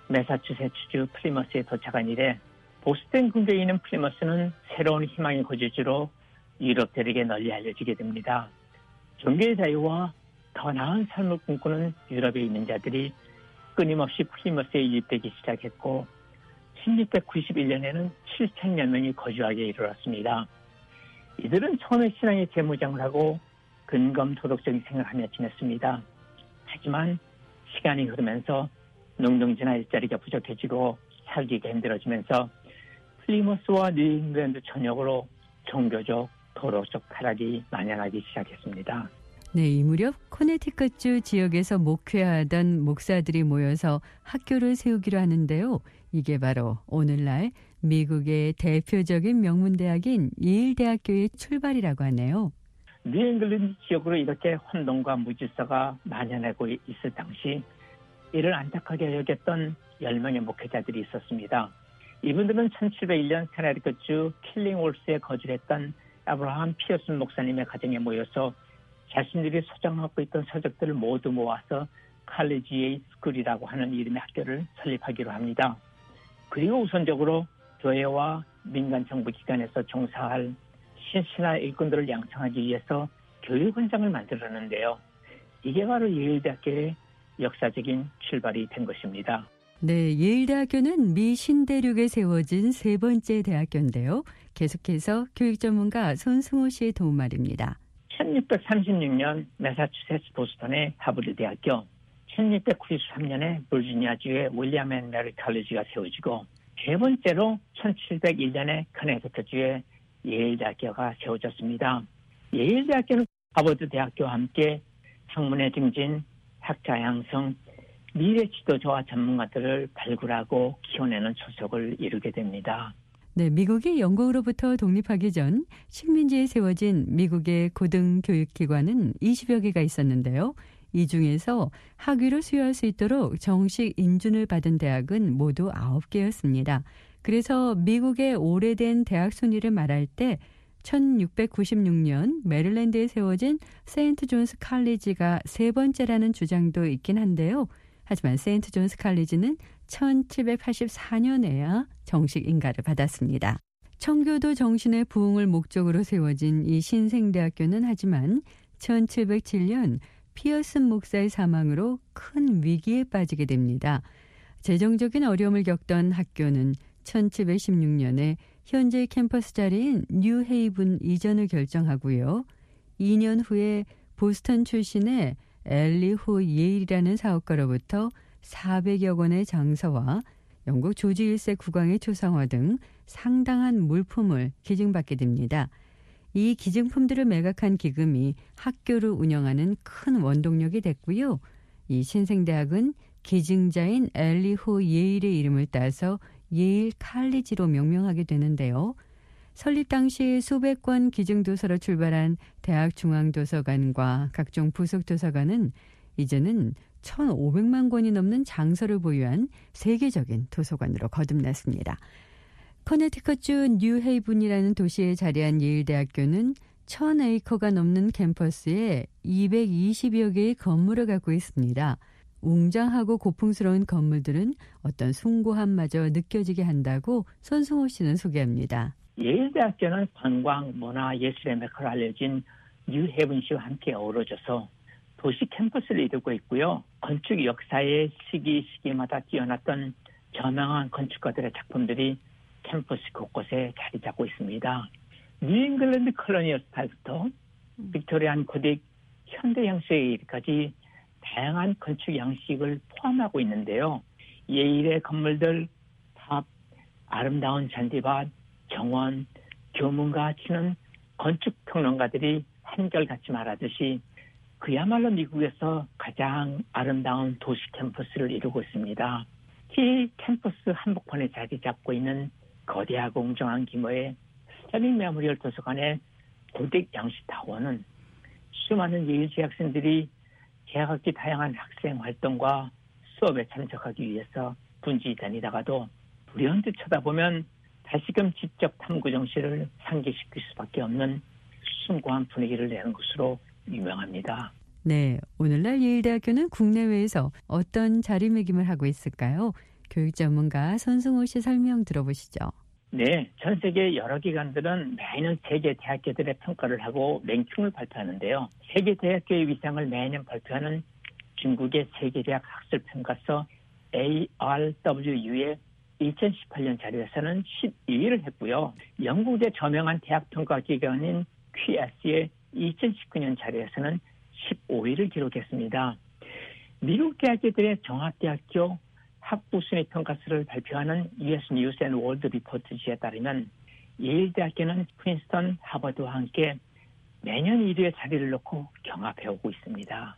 매사추세츠주 플리머스에 도착한 이래 보스턴 근교에 있는 플리머스는 새로운 희망의 거주지로 유럽들에게 널리 알려지게 됩니다. 종교의 자유와 더 나은 삶을 꿈꾸는 유럽에 있는 자들이 끊임없이 플리머스에 유입되기 시작했고 천육백구십일 년에는 칠천여 명이 거주하게 이르렀습니다. 이들은 처음에 신앙의 재무장을 하고 근검 도덕적인 생각을 하며 지냈습니다. 하지만 시간이 흐르면서 농동지나 일자리가 부족해지고 살기가 힘들어지면서 플리머스와 뉴잉글랜드 전역으로 종교적, 도덕적 타락이 만연하기 시작했습니다. 네, 이 무렵 코네티컷주 지역에서 목회하던 목사들이 모여서 학교를 세우기로 하는데요. 이게 바로 오늘날 미국의 대표적인 명문대학인 예일대학교의 출발이라고 하네요. 뉴잉글랜드 지역으로 이렇게 혼돈과 무질서가 만연하고 있을 당시 이를 안타깝게 여겼던 열 명의 목회자들이 있었습니다. 이분들은 천칠백일 년 커네티컷주 킬링월스에 거주했던 아브라함 피어슨 목사님의 가정에 모여서 자신들이 소장하고 있던 서적들을 모두 모아서 칼리지에이 스쿨이라고 하는 이름의 학교를 설립하기로 합니다. 그리고 우선적으로 교회와 민간 정부 기관에서 종사할 신신한 일꾼들을 양성하기 위해서 교육원장을 만들었는데요. 이게 바로 예일대학교의 역사적인 출발이 된 것입니다. 네, 예일대학교는 미 신대륙에 세워진 세 번째 대학교인데요. 계속해서 교육 전문가 손승호 씨의 도움말입니다. 천육백삼십육 년 매사추세츠 보스턴의 하버드 대학교, 천육백구십삼 년에 버지니아주의 윌리엄 앤 메리 칼리지가 세워지고 세 번째로 천칠백일 년에 커네티컷주의 예일대학교가 세워졌습니다. 예일대학교는 하버드 대학교와 함께 학문의 증진, 학자 양성, 미래 지도자와 전문가들을 발굴하고 키워내는 초석을 이루게 됩니다. 네, 미국이 영국으로부터 독립하기 전 식민지에 세워진 미국의 고등교육기관은 이십여 개가 있었는데요. 이 중에서 학위를 수여할 수 있도록 정식 인준을 받은 대학은 모두 아홉 개였습니다. 그래서 미국의 오래된 대학 순위를 말할 때 천육백구십육 년 메릴랜드에 세워진 세인트 존스 칼리지가 세 번째라는 주장도 있긴 한데요. 하지만 세인트 존스 칼리지는 천칠백팔십사 년에야 정식 인가를 받았습니다. 청교도 정신의 부흥을 목적으로 세워진 이 신생대학교는 하지만 천칠백칠 년 피어슨 목사의 사망으로 큰 위기에 빠지게 됩니다. 재정적인 어려움을 겪던 학교는 천칠백십육 년에 현재 캠퍼스 자리인 뉴헤이븐 이전을 결정하고요. 이 년 후에 보스턴 출신의 엘리호 예일이라는 사업가로부터 사백여 권의 장서와 영국 조지 일 세 국왕의 초상화 등 상당한 물품을 기증받게 됩니다. 이 기증품들을 매각한 기금이 학교를 운영하는 큰 원동력이 됐고요. 이 신생대학은 기증자인 엘리호 예일의 이름을 따서 예일 칼리지로 명명하게 되는데요. 설립 당시 수백 권 기증도서로 출발한 대학중앙도서관과 각종 부속도서관은 이제는 천오백만 권이 넘는 장서를 보유한 세계적인 도서관으로 거듭났습니다. 커네티컷주 뉴헤이븐이라는 도시에 자리한 예일대학교는 천 에이커가 넘는 캠퍼스에 이백이십여 개의 건물을 갖고 있습니다. 웅장하고 고풍스러운 건물들은 어떤 숭고함마저 느껴지게 한다고 손승호 씨는 소개합니다. 예일대학교는 관광, 문화, 예술의 메카로 알려진 뉴헤븐시와 함께 어우러져서 도시 캠퍼스를 이루고 있고요. 건축 역사의 시기 시기마다 뛰어났던 저명한 건축가들의 작품들이 캠퍼스 곳곳에 자리 잡고 있습니다. 뉴잉글랜드 컬로니얼 스타일부터 빅토리안 고딕, 현대 형식에 이르기까지 다양한 건축 양식을 포함하고 있는데요. 예일의 건물들, 탑, 아름다운 잔디밭, 정원, 교문과 치는 건축평론가들이 한결같이 말하듯이 그야말로 미국에서 가장 아름다운 도시 캠퍼스를 이루고 있습니다. 이 캠퍼스 한복판에 자리 잡고 있는 거대하고 웅장한 규모의 스터링 메모리얼 도서관의 고딕 양식타워는 수많은 예일 재학생들이 재학기 다양한 학생 활동과 수업에 참석하기 위해서 분주히 다니다가도 불현듯 쳐다보면 다시금 지적 탐구 정신을 상기시킬 수밖에 없는 숭고한 분위기를 내는 것으로 유명합니다. 네, 오늘날 예일대학교는 국내외에서 어떤 자리매김을 하고 있을까요? 교육 전문가 손승호 씨 설명 들어보시죠. 네, 전 세계 여러 기관들은 매년 세계 대학교들의 평가를 하고 랭킹을 발표하는데요. 세계 대학교의 위상을 매년 발표하는 중국의 세계대학 학술평가서 에이알더블유유의 이천십팔 년 자료에서는 십이 위를 했고요. 영국의 저명한 대학평가 기관인 큐에스의 이천십구 년 자료에서는 십오 위를 기록했습니다. 미국 대학교들의 종합대학교 학부 순위 평가서를 발표하는 유에스 뉴스 앤 월드 리포트지에 따르면 예일대학교는 프린스턴, 하버드와 함께 매년 일 위의 자리를 놓고 경합해오고 있습니다.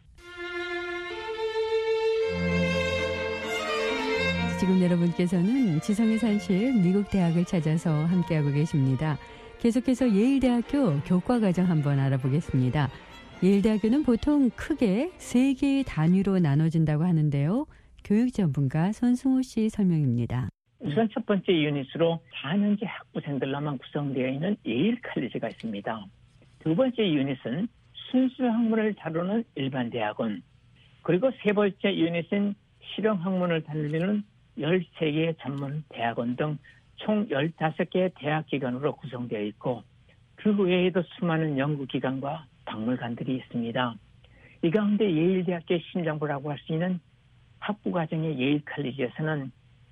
지금 여러분께서는 지성의 산실 미국 대학을 찾아서 함께하고 계십니다. 계속해서 예일대학교 교과과정 한번 알아보겠습니다. 예일대학교는 보통 크게 세 개의 단위로 나눠진다고 하는데요. 교육 전문가 손승호 씨 설명입니다. 우선 첫 번째 유닛으로 사 년제 학부생들로만 구성되어 있는 예일 칼리지가 있습니다. 두 번째 유닛은 순수 학문을 다루는 일반 대학원, 그리고 세 번째 유닛은 실용 학문을 다루는 열세 개의 전문 대학원 등 총 열다섯 개의 대학기관으로 구성되어 있고 그 외에도 수많은 연구기관과 박물관들이 있습니다. 이 가운데 예일대학교의 심장부라고 할 수 있는 학부과정의 예일 칼리지에서는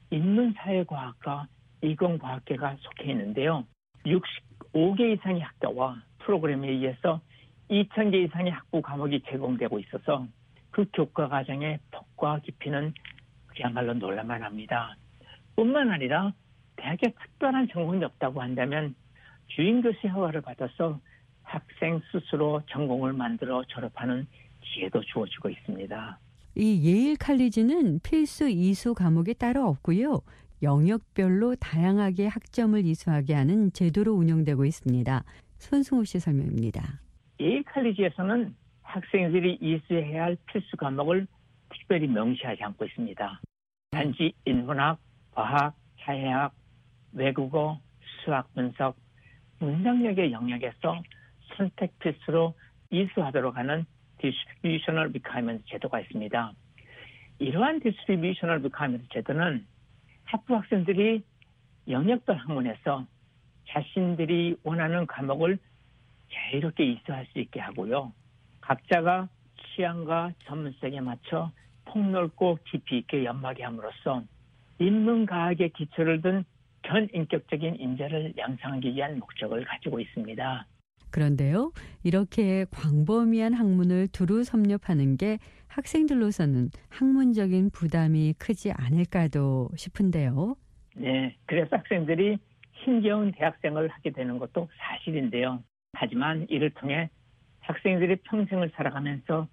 인문사회과학과 이공과학계가 속해 있는데요. 육십오 개 이상의 학과와 프로그램에 의해서 이천 개 이상의 학부 과목이 제공되고 있어서 그 교과과정의 폭과 깊이는 그야말로 놀랄만 합니다. 뿐만 아니라 대학에 특별한 전공이 없다고 한다면 주임교수 허가를 받아서 학생 스스로 전공을 만들어 졸업하는 기회도 주어지고 있습니다. 이 예일 칼리지는 필수 이수 과목이 따로 없고요. 영역별로 다양하게 학점을 이수하게 하는 제도로 운영되고 있습니다. 손승호 씨 설명입니다. 예일 칼리지에서는 학생들이 이수해야 할 필수 과목을 특별히 명시하지 않고 있습니다. 단지 인문학, 과학, 사회학, 외국어, 수학 분석, 문장력의 영역에서 선택 필수로 이수하도록 하는 Distributional Requirement 제도가 있습니다. 이러한 Distributional Requirement 제도는 학부 학생들이 영역별 학문에서 자신들이 원하는 과목을 자유롭게 이수할 수 있게 하고요. 각자가 취향과 전문성에 맞춰 폭넓고 깊이 있게 연마하게 함으로써 인문과학의 기초를 둔 전인격적인 인재를 양성하기 위한 목적을 가지고 있습니다. 그런데요, 이렇게 광범위한 학문을 두루 섭렵하는 게 학생들로서는 학문적인 부담이 크지 않을까도 싶은데요. 네, 그래서 학생들이 힘겨운 대학생을 하게 되는 것도 사실인데요. 하지만 이를 통해 학생들이 평생을 살아가면서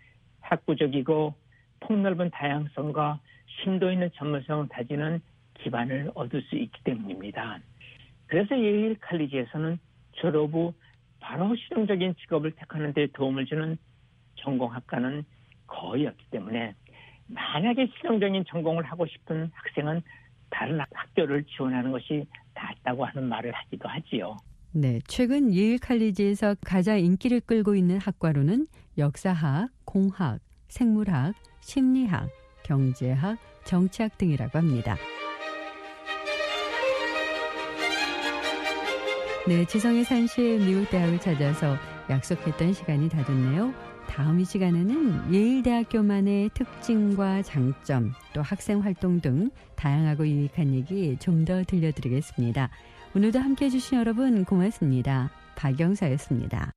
학구적이고 폭넓은 다양성과 심도 있는 전문성을 다지는 기반을 얻을 수 있기 때문입니다. 그래서 예일 칼리지에서는 졸업 후 바로 실용적인 직업을 택하는 데 도움을 주는 전공학과는 거의 없기 때문에 만약에 실용적인 전공을 하고 싶은 학생은 다른 학교를 지원하는 것이 낫다고 하는 말을 하기도 하지요. 네, 최근 예일 칼리지에서 가장 인기를 끌고 있는 학과로는 역사학, 공학, 생물학, 심리학, 경제학, 정치학 등이라고 합니다. 네, 지성의 산시에 미국 대학을 찾아서 약속했던 시간이 다 됐네요. 다음 이 시간에는 예일대학교만의 특징과 장점, 또 학생 활동 등 다양하고 유익한 얘기 좀 더 들려드리겠습니다. 오늘도 함께해 주신 여러분 고맙습니다. 박영사였습니다.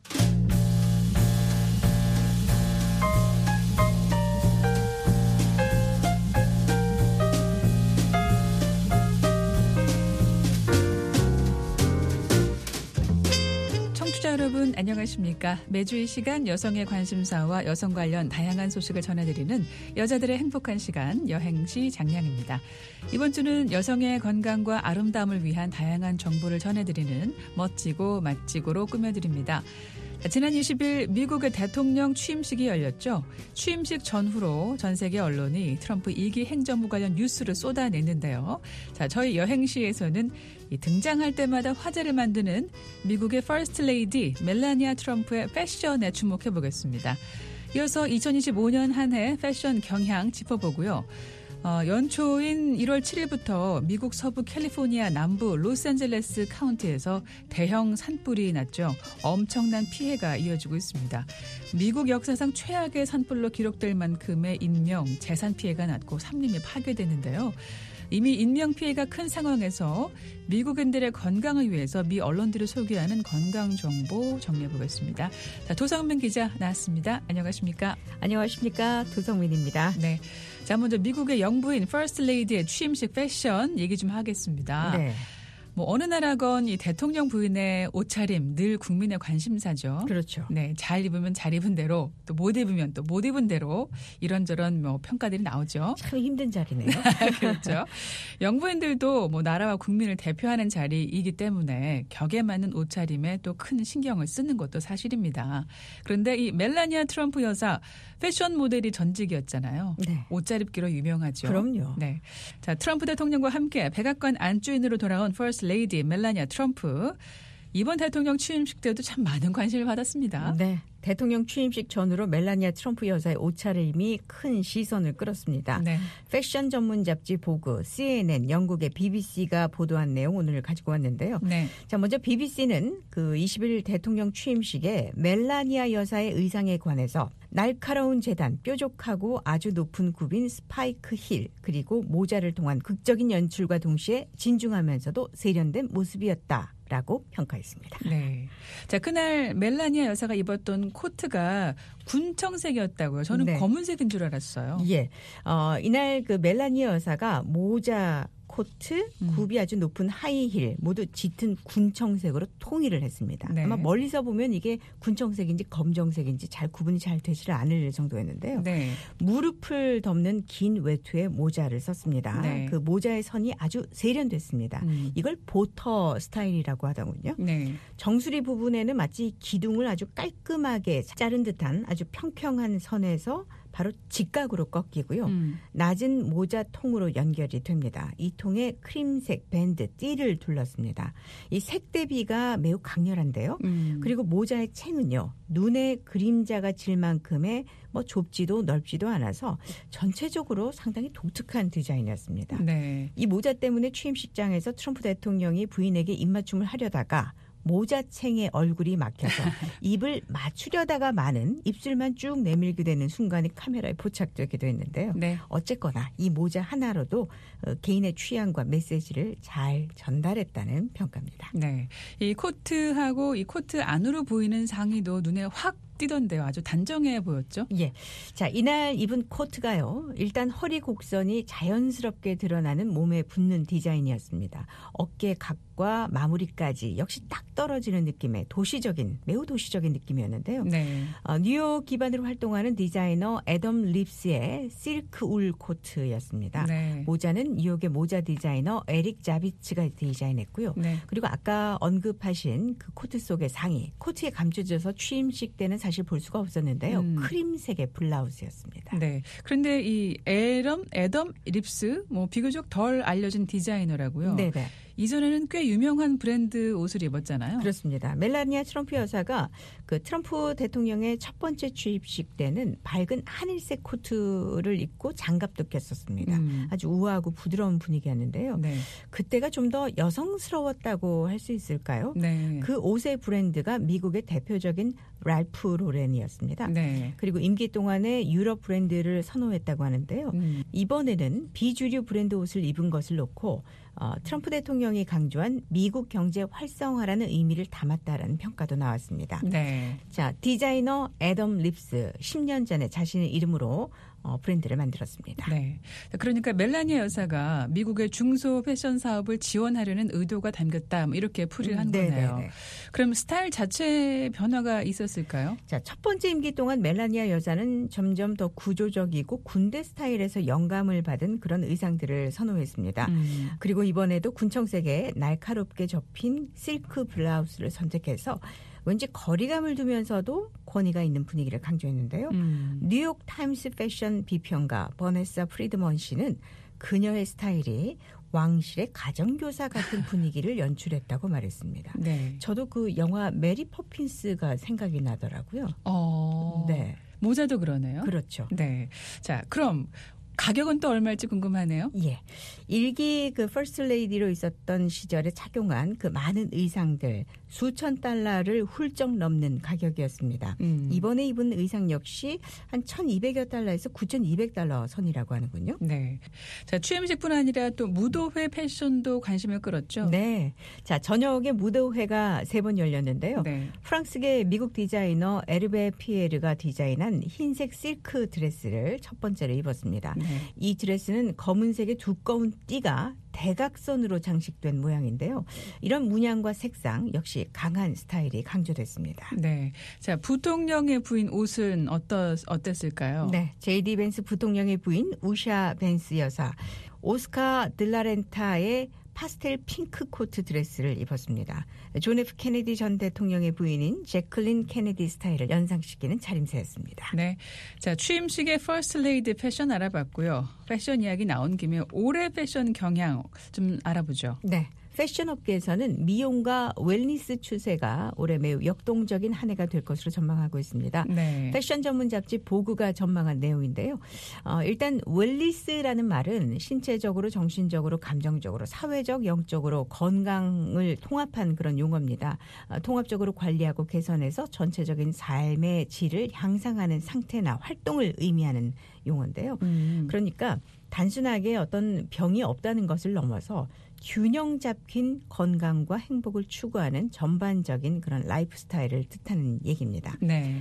여러분 안녕하십니까? 매주 이 시간 여성의 관심사와 여성 관련 다양한 소식을 전해드리는 여자들의 행복한 시간 여행시 장량입니다. 이번 주는 여성의 건강과 아름다움을 위한 다양한 정보를 전해드리는 멋지고 맛지고로 꾸며드립니다. 지난 이십 일 미국의 대통령 취임식이 열렸죠. 취임식 전후로 전 세계 언론이 트럼프 이 기 행정부 관련 뉴스를 쏟아냈는데요. 자, 저희 여행시에서는 이 등장할 때마다 화제를 만드는 미국의 퍼스트 레이디 멜라니아 트럼프의 패션에 주목해 보겠습니다. 이어서 이천이십오 년 한 해 패션 경향 짚어보고요. 어, 연초인 일월 칠일부터 미국 서부 캘리포니아 남부 로스앤젤레스 카운티에서 대형 산불이 났죠. 엄청난 피해가 이어지고 있습니다. 미국 역사상 최악의 산불로 기록될 만큼의 인명, 재산 피해가 났고 산림이 파괴됐는데요. 이미 인명피해가 큰 상황에서 미국인들의 건강을 위해서 미 언론들이 소개하는 건강정보 정리해보겠습니다. 자, 도성민 기자 나왔습니다. 안녕하십니까? 안녕하십니까? 도성민입니다. 네. 자, 먼저 미국의 영부인 퍼스트 레이디의 취임식 패션 얘기 좀 하겠습니다. 네. 뭐 어느 나라건 이 대통령 부인의 옷차림 늘 국민의 관심사죠. 그렇죠. 네, 잘 입으면 잘 입은 대로 또 못 입으면 또 못 입은 대로 이런저런 뭐 평가들이 나오죠. 참 힘든 자리네요. 그렇죠. 영부인들도 뭐 나라와 국민을 대표하는 자리이기 때문에 격에 맞는 옷차림에 또 큰 신경을 쓰는 것도 사실입니다. 그런데 이 멜라니아 트럼프 여사 패션 모델이 전직이었잖아요. 네. 옷 잘 입기로 유명하죠. 그럼요. 네. 자, 트럼프 대통령과 함께 백악관 안주인으로 돌아온 퍼스트 레이디 멜라니아 트럼프. 이번 대통령 취임식 때도 참 많은 관심을 받았습니다. 네. 대통령 취임식 전후로 멜라니아 트럼프 여사의 옷차림이 큰 시선을 끌었습니다. 네. 패션 전문 잡지 보그, 씨엔엔, 영국의 비비씨가 보도한 내용 오늘 가지고 왔는데요. 네. 자, 먼저 비비씨는 그 이십 일 대통령 취임식에 멜라니아 여사의 의상에 관해서 날카로운 재단, 뾰족하고 아주 높은 굽인 스파이크 힐, 그리고 모자를 통한 극적인 연출과 동시에 진중하면서도 세련된 모습이었다라고 평가했습니다. 네. 자, 그날 멜라니아 여사가 입었던 코트가 군청색이었다고요. 저는 네. 검은색인 줄 알았어요. 예. 어, 이날 그 멜라니아 여사가 모자, 코트, 음. 굽이 아주 높은 하이힐 모두 짙은 군청색으로 통일을 했습니다. 네. 아마 멀리서 보면 이게 군청색인지 검정색인지 잘 구분이 잘 되지를 않을 정도였는데요. 네. 무릎을 덮는 긴 외투의 모자를 썼습니다. 네. 그 모자의 선이 아주 세련됐습니다. 음. 이걸 보터 스타일이라고 하더군요. 네. 정수리 부분에는 마치 기둥을 아주 깔끔하게 자른 듯한 아주 평평한 선에서 바로 직각으로 꺾이고요. 음. 낮은 모자 통으로 연결이 됩니다. 이 통에 크림색 밴드, 띠를 둘렀습니다. 이 색 대비가 매우 강렬한데요. 음. 그리고 모자의 챙은요. 눈에 그림자가 질 만큼의 뭐 좁지도 넓지도 않아서 전체적으로 상당히 독특한 디자인이었습니다. 네. 이 모자 때문에 취임식장에서 트럼프 대통령이 부인에게 입맞춤을 하려다가 모자챙에 얼굴이 막혀서 입을 맞추려다가 마는 입술만 쭉 내밀게 되는 순간이 카메라에 포착되기도 했는데요. 네. 어쨌거나 이 모자 하나로도 개인의 취향과 메시지를 잘 전달했다는 평가입니다. 네, 이 코트하고 이 코트 안으로 보이는 상의도 눈에 확 띄던데요. 아주 단정해 보였죠? 예. 자, 이날 입은 코트가요. 일단 허리 곡선이 자연스럽게 드러나는 몸에 붙는 디자인이었습니다. 어깨 각과 마무리까지 역시 딱 떨어지는 느낌의 도시적인, 매우 도시적인 느낌이었는데요. 네. 어, 뉴욕 기반으로 활동하는 디자이너 애덤 립스의 실크 울 코트였습니다. 네. 모자는 뉴욕의 모자 디자이너 에릭 자비츠가 디자인했고요. 네. 그리고 아까 언급하신 그 코트 속의 상의, 코트에 감춰져서 취임식 때는 사실 볼 수가 없었는데요. 음. 크림색의 블라우스였습니다. 네. 그런데 이 애덤, 애덤 립스, 뭐 비교적 덜 알려진 디자이너라고요. 네네. 이전에는 꽤 유명한 브랜드 옷을 입었잖아요. 그렇습니다. 멜라니아 트럼프 여사가 그 트럼프 대통령의 첫 번째 취임식 때는 밝은 하늘색 코트를 입고 장갑도 꼈었습니다. 음. 아주 우아하고 부드러운 분위기였는데요. 네. 그때가 좀 더 여성스러웠다고 할 수 있을까요? 네. 그 옷의 브랜드가 미국의 대표적인 랄프 로렌이었습니다. 네. 그리고 임기 동안에 유럽 브랜드를 선호했다고 하는데요. 음. 이번에는 비주류 브랜드 옷을 입은 것을 놓고 어, 트럼프 대통령이 강조한 미국 경제 활성화라는 의미를 담았다라는 평가도 나왔습니다. 네. 자, 디자이너 애덤 립스 십 년 전에 자신의 이름으로 어, 브랜드를 만들었습니다. 네. 그러니까 멜라니아 여사가 미국의 중소 패션 사업을 지원하려는 의도가 담겼다. 뭐 이렇게 풀이를 한 음, 거네요. 네네네. 그럼 스타일 자체 변화가 있었을까요? 자, 첫 번째 임기 동안 멜라니아 여사는 점점 더 구조적이고 군대 스타일에서 영감을 받은 그런 의상들을 선호했습니다. 음. 그리고 이번에도 군청색에 날카롭게 접힌 실크 블라우스를 선택해서 왠지 거리감을 두면서도 권위가 있는 분위기를 강조했는데요. 음. 뉴욕 타임스 패션 비평가 버네사 프리드먼 씨는 그녀의 스타일이 왕실의 가정교사 같은 분위기를 연출했다고 말했습니다. 네. 저도 그 영화 메리 포핀스가 생각이 나더라고요. 어, 네. 모자도 그러네요. 그렇죠. 네. 자, 그럼 가격은 또 얼마일지 궁금하네요. 예. 일기 그 퍼스트 레이디로 있었던 시절에 착용한 그 많은 의상들 수천 달러를 훌쩍 넘는 가격이었습니다. 음. 이번에 입은 의상 역시 한 천이백여 달러에서 구천이백 달러 선이라고 하는군요. 네. 자, 취임식뿐 아니라 또 무도회 패션도 관심을 끌었죠. 네. 자, 저녁에 무도회가 세 번 열렸는데요. 네. 프랑스계 미국 디자이너 에르베 피에르가 디자인한 흰색 실크 드레스를 첫 번째로 입었습니다. 네. 이 드레스는 검은색의 두꺼운 띠가 대각선으로 장식된 모양인데요. 이런 문양과 색상 역시 강한 스타일이 강조됐습니다. 네, 자 부통령의 부인 옷은 어떠, 어땠을까요? 네, 제이디 벤스 부통령의 부인 우샤 벤스 여사 오스카 들라렌타의 파스텔 핑크 코트 드레스를 입었습니다. 존 에프 케네디 전 대통령의 부인인 제클린 케네디 스타일을 연상시키는 차림새였습니다. 네, 자 취임식의 퍼스트 레이디 패션 알아봤고요. 패션 이야기 나온 김에 올해 패션 경향 좀 알아보죠. 네. 패션 업계에서는 미용과 웰니스 추세가 올해 매우 역동적인 한 해가 될 것으로 전망하고 있습니다. 네. 패션 전문 잡지 보그가 전망한 내용인데요. 어, 일단 웰니스라는 말은 신체적으로, 정신적으로, 감정적으로, 사회적, 영적으로 건강을 통합한 그런 용어입니다. 어, 통합적으로 관리하고 개선해서 전체적인 삶의 질을 향상하는 상태나 활동을 의미하는 용어인데요. 음. 그러니까 단순하게 어떤 병이 없다는 것을 넘어서 균형 잡힌 건강과 행복을 추구하는 전반적인 그런 라이프 스타일을 뜻하는 얘기입니다. 네.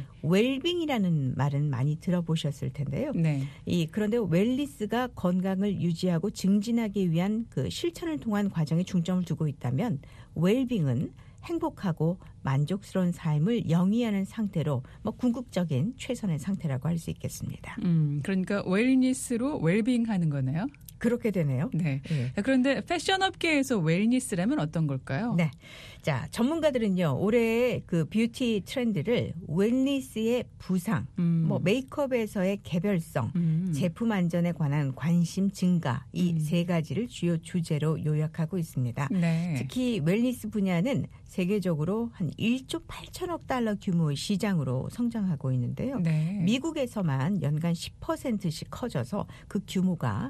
웰빙이라는 말은 많이 들어보셨을 텐데요. 네. 이 그런데 웰니스가 건강을 유지하고 증진하기 위한 그 실천을 통한 과정에 중점을 두고 있다면 웰빙은 행복하고 만족스러운 삶을 영위하는 상태로 뭐 궁극적인 최선의 상태라고 할 수 있겠습니다. 음, 그러니까 웰니스로 웰빙하는 거네요. 그렇게 되네요. 네. 네. 그런데 패션 업계에서 웰니스라면 어떤 걸까요? 네. 자, 전문가들은요, 올해의 그 뷰티 트렌드를 웰니스의 부상, 음. 뭐 메이크업에서의 개별성, 음. 제품 안전에 관한 관심 증가 이 세 음. 가지를 주요 주제로 요약하고 있습니다. 네. 특히 웰니스 분야는 세계적으로 한 일조 팔천억 달러 규모의 시장으로 성장하고 있는데요. 네. 미국에서만 연간 십 퍼센트씩 커져서 그 규모가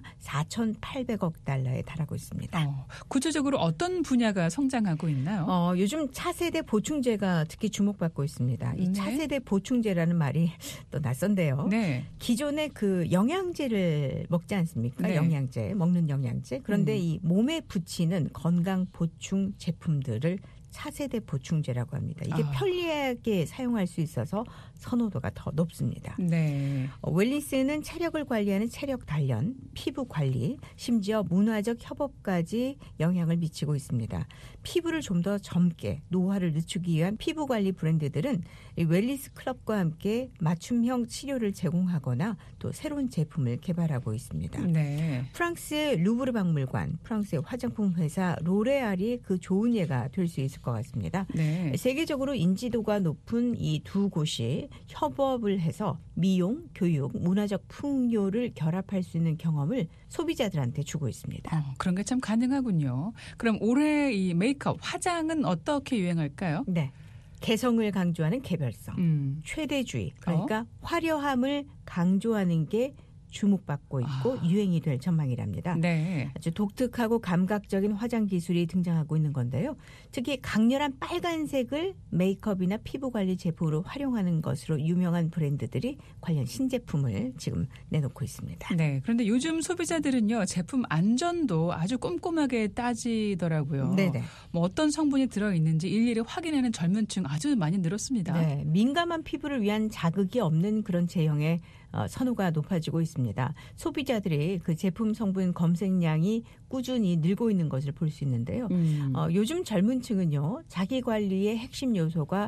사천팔백억 달러에 달하고 있습니다. 어, 구체적으로 어떤 분야가 성장하고 있나요? 어, 요즘 차세대 보충제가 특히 주목받고 있습니다. 이 차세대 보충제라는 말이 또 낯선데요. 네. 기존의 그 영양제를 먹지 않습니까? 네. 영양제, 먹는 영양제. 그런데 음. 이 몸에 붙이는 건강 보충 제품들을 차세대 보충제라고 합니다. 이게 아. 편리하게 사용할 수 있어서 선호도가 더 높습니다. 네. 어, 웰니스는 체력을 관리하는 체력 단련, 피부 관리, 심지어 문화적 협업까지 영향을 미치고 있습니다. 피부를 좀 더 젊게, 노화를 늦추기 위한 피부 관리 브랜드들은 이 웰리스 클럽과 함께 맞춤형 치료를 제공하거나 또 새로운 제품을 개발하고 있습니다. 네. 프랑스의 루브르 박물관, 프랑스의 화장품 회사 로레알이 그 좋은 예가 될 수 있을 것 같습니다. 네. 세계적으로 인지도가 높은 이 두 곳이 협업을 해서 미용, 교육, 문화적 풍요를 결합할 수 있는 경험을 소비자들한테 주고 있습니다. 어, 그런 게 참 가능하군요. 그럼 올해 이 메이크업, 화장은 어떻게 유행할까요? 네. 개성을 강조하는 개별성, 음. 최대주의, 그러니까 어? 화려함을 강조하는 게 주목받고 있고 아. 유행이 될 전망이랍니다. 네. 아주 독특하고 감각적인 화장 기술이 등장하고 있는 건데요. 특히 강렬한 빨간색을 메이크업이나 피부 관리 제품으로 활용하는 것으로 유명한 브랜드들이 관련 신제품을 지금 내놓고 있습니다. 네. 그런데 요즘 소비자들은요, 제품 안전도 아주 꼼꼼하게 따지더라고요. 네네. 뭐 어떤 성분이 들어있는지 일일이 확인하는 젊은 층 아주 많이 늘었습니다. 네. 민감한 피부를 위한 자극이 없는 그런 제형의 어, 선호가 높아지고 있습니다. 소비자들이 그 제품 성분 검색량이 꾸준히 늘고 있는 것을 볼 수 있는데요. 음. 어, 요즘 젊은 층은요, 자기 관리의 핵심 요소가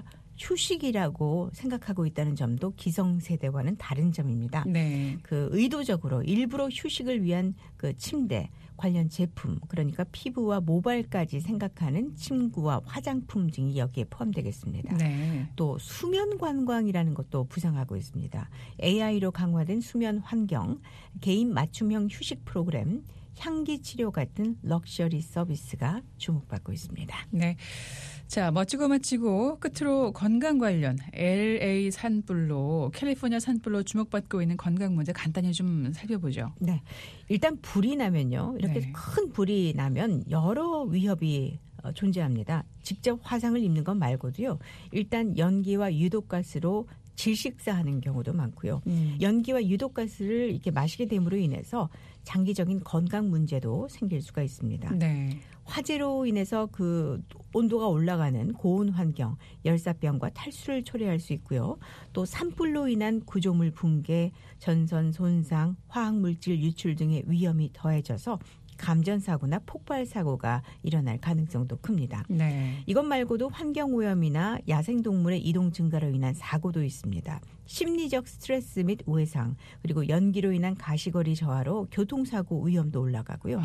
휴식이라고 생각하고 있다는 점도 기성세대와는 다른 점입니다. 네. 그 의도적으로 일부러 휴식을 위한 그 침대, 관련 제품, 그러니까 피부와 모발까지 생각하는 침구와 화장품 등이 여기에 포함되겠습니다. 네. 또 수면 관광이라는 것도 부상하고 있습니다. 에이아이로 강화된 수면 환경, 개인 맞춤형 휴식 프로그램, 향기 치료 같은 럭셔리 서비스가 주목받고 있습니다. 네. 자, 멋지고 마치고 끝으로 건강 관련 엘에이 산불로, 캘리포니아 산불로 주목받고 있는 건강 문제 간단히 좀 살펴보죠. 네. 일단 불이 나면요. 이렇게 네. 큰 불이 나면 여러 위협이 존재합니다. 직접 화상을 입는 것 말고도요. 일단 연기와 유독가스로 질식사하는 경우도 많고요. 음. 연기와 유독가스를 이렇게 마시게 됨으로 인해서 장기적인 건강 문제도 생길 수가 있습니다. 네. 화재로 인해서 그 온도가 올라가는 고온 환경, 열사병과 탈수를 초래할 수 있고요. 또 산불로 인한 구조물 붕괴, 전선 손상, 화학물질 유출 등의 위험이 더해져서 감전사고나 폭발사고가 일어날 가능성도 큽니다. 네. 이것 말고도 환경오염이나 야생동물의 이동 증가로 인한 사고도 있습니다. 심리적 스트레스 및 외상, 그리고 연기로 인한 가시거리 저하로 교통사고 위험도 올라가고요.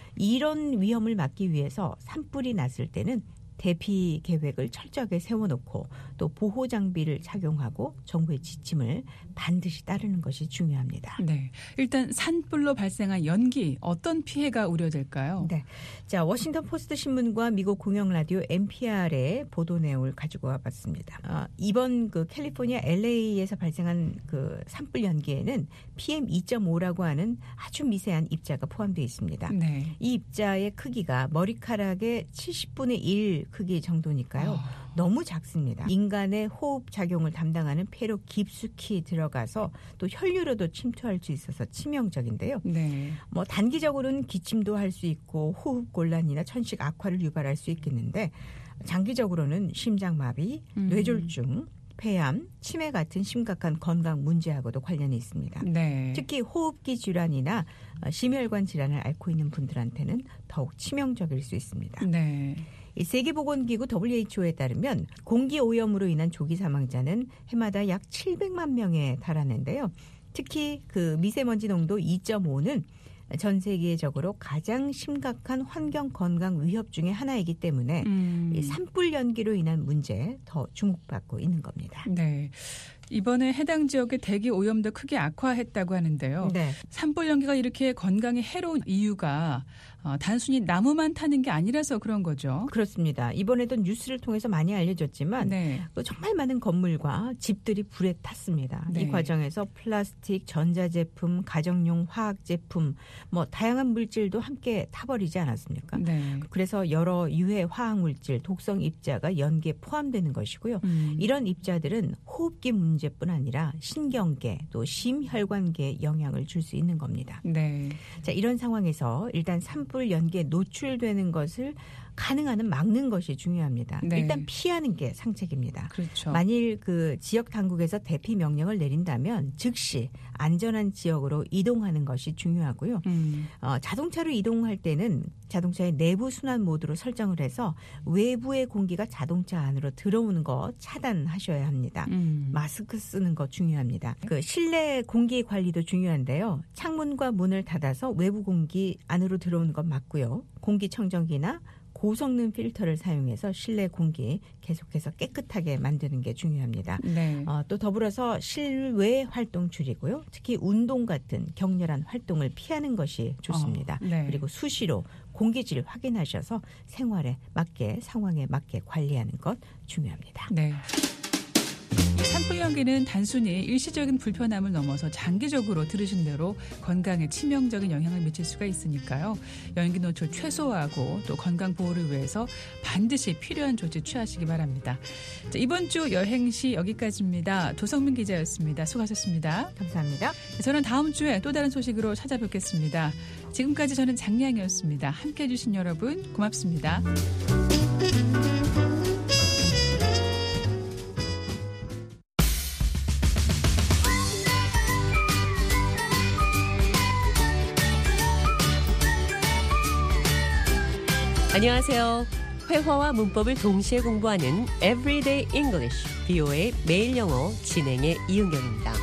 이런 위험을 막기 위해서 산불이 났을 때는 대피 계획을 철저하게 세워놓고 또 보호 장비를 착용하고 정부의 지침을 반드시 따르는 것이 중요합니다. 네, 일단 산불로 발생한 연기 어떤 피해가 우려될까요? 네, 자 워싱턴 포스트 신문과 미국 공영 라디오 엔피알의 보도 내용을 가지고 와봤습니다. 어, 이번 그 캘리포니아 엘에이에서 발생한 그 산불 연기에는 피엠 이 점 오라고 하는 아주 미세한 입자가 포함되어 있습니다. 네. 이 입자의 크기가 머리카락의 칠십분의 일 크기 정도니까요. 어. 너무 작습니다. 인간의 호흡 작용을 담당하는 폐로 깊숙이 들어가서 또 혈류로도 침투할 수 있어서 치명적인데요. 네. 뭐 단기적으로는 기침도 할 수 있고 호흡 곤란이나 천식 악화를 유발할 수 있겠는데 장기적으로는 심장마비, 음. 뇌졸중, 폐암, 치매 같은 심각한 건강 문제하고도 관련이 있습니다. 네. 특히 호흡기 질환이나 심혈관 질환을 앓고 있는 분들한테는 더욱 치명적일 수 있습니다. 네. 이 세계보건기구 더블유에이치오에 따르면 공기오염으로 인한 조기 사망자는 해마다 약 칠백만 명에 달하는데요. 특히 그 미세먼지 농도 이 점 오는 전 세계적으로 가장 심각한 환경 건강 위협 중에 하나이기 때문에 음. 이 산불 연기로 인한 문제에 더 주목받고 있는 겁니다. 네. 이번에 해당 지역의 대기 오염도 크게 악화했다고 하는데요. 네. 산불 연기가 이렇게 건강에 해로운 이유가 어, 단순히 나무만 타는 게 아니라서 그런 거죠. 그렇습니다. 이번에도 뉴스를 통해서 많이 알려졌지만 네. 정말 많은 건물과 집들이 불에 탔습니다. 네. 이 과정에서 플라스틱, 전자제품, 가정용 화학제품 뭐 다양한 물질도 함께 타버리지 않았습니까? 네. 그래서 여러 유해 화학물질, 독성 입자가 연기에 포함되는 것이고요. 음. 이런 입자들은 호흡기 문제뿐 아니라 신경계 또 심혈관계에 영향을 줄 수 있는 겁니다. 네. 자, 이런 상황에서 일단 산불 연기에 노출되는 것을 가능한 한 막는 것이 중요합니다. 네. 일단 피하는 게 상책입니다. 그렇죠. 만일 그 지역 당국에서 대피 명령을 내린다면 즉시 안전한 지역으로 이동하는 것이 중요하고요. 음. 어, 자동차로 이동할 때는 자동차의 내부 순환 모드로 설정을 해서 외부의 공기가 자동차 안으로 들어오는 거 차단하셔야 합니다. 음. 마스크 쓰는 거 중요합니다. 그 실내 공기 관리도 중요한데요. 창문과 문을 닫아서 외부 공기 안으로 들어오는 건 맞고요. 공기청정기나 고성능 필터를 사용해서 실내 공기 계속해서 깨끗하게 만드는 게 중요합니다. 네. 어, 또 더불어서 실외 활동 줄이고요. 특히 운동 같은 격렬한 활동을 피하는 것이 좋습니다. 어, 네. 그리고 수시로 공기질 확인하셔서 생활에 맞게 상황에 맞게 관리하는 것 중요합니다. 네. 산불 연기는 단순히 일시적인 불편함을 넘어서 장기적으로 들으신 대로 건강에 치명적인 영향을 미칠 수가 있으니까요. 연기 노출 최소화하고 또 건강 보호를 위해서 반드시 필요한 조치 취하시기 바랍니다. 자, 이번 주 여행시 여기까지입니다. 도성민 기자였습니다. 수고하셨습니다. 감사합니다. 저는 다음 주에 또 다른 소식으로 찾아뵙겠습니다. 지금까지 저는 장량이었습니다. 함께해 주신 여러분 고맙습니다. 안녕하세요. 회화와 문법을 동시에 공부하는 Everyday English, 비오에이 매일 영어 진행의 이은경입니다.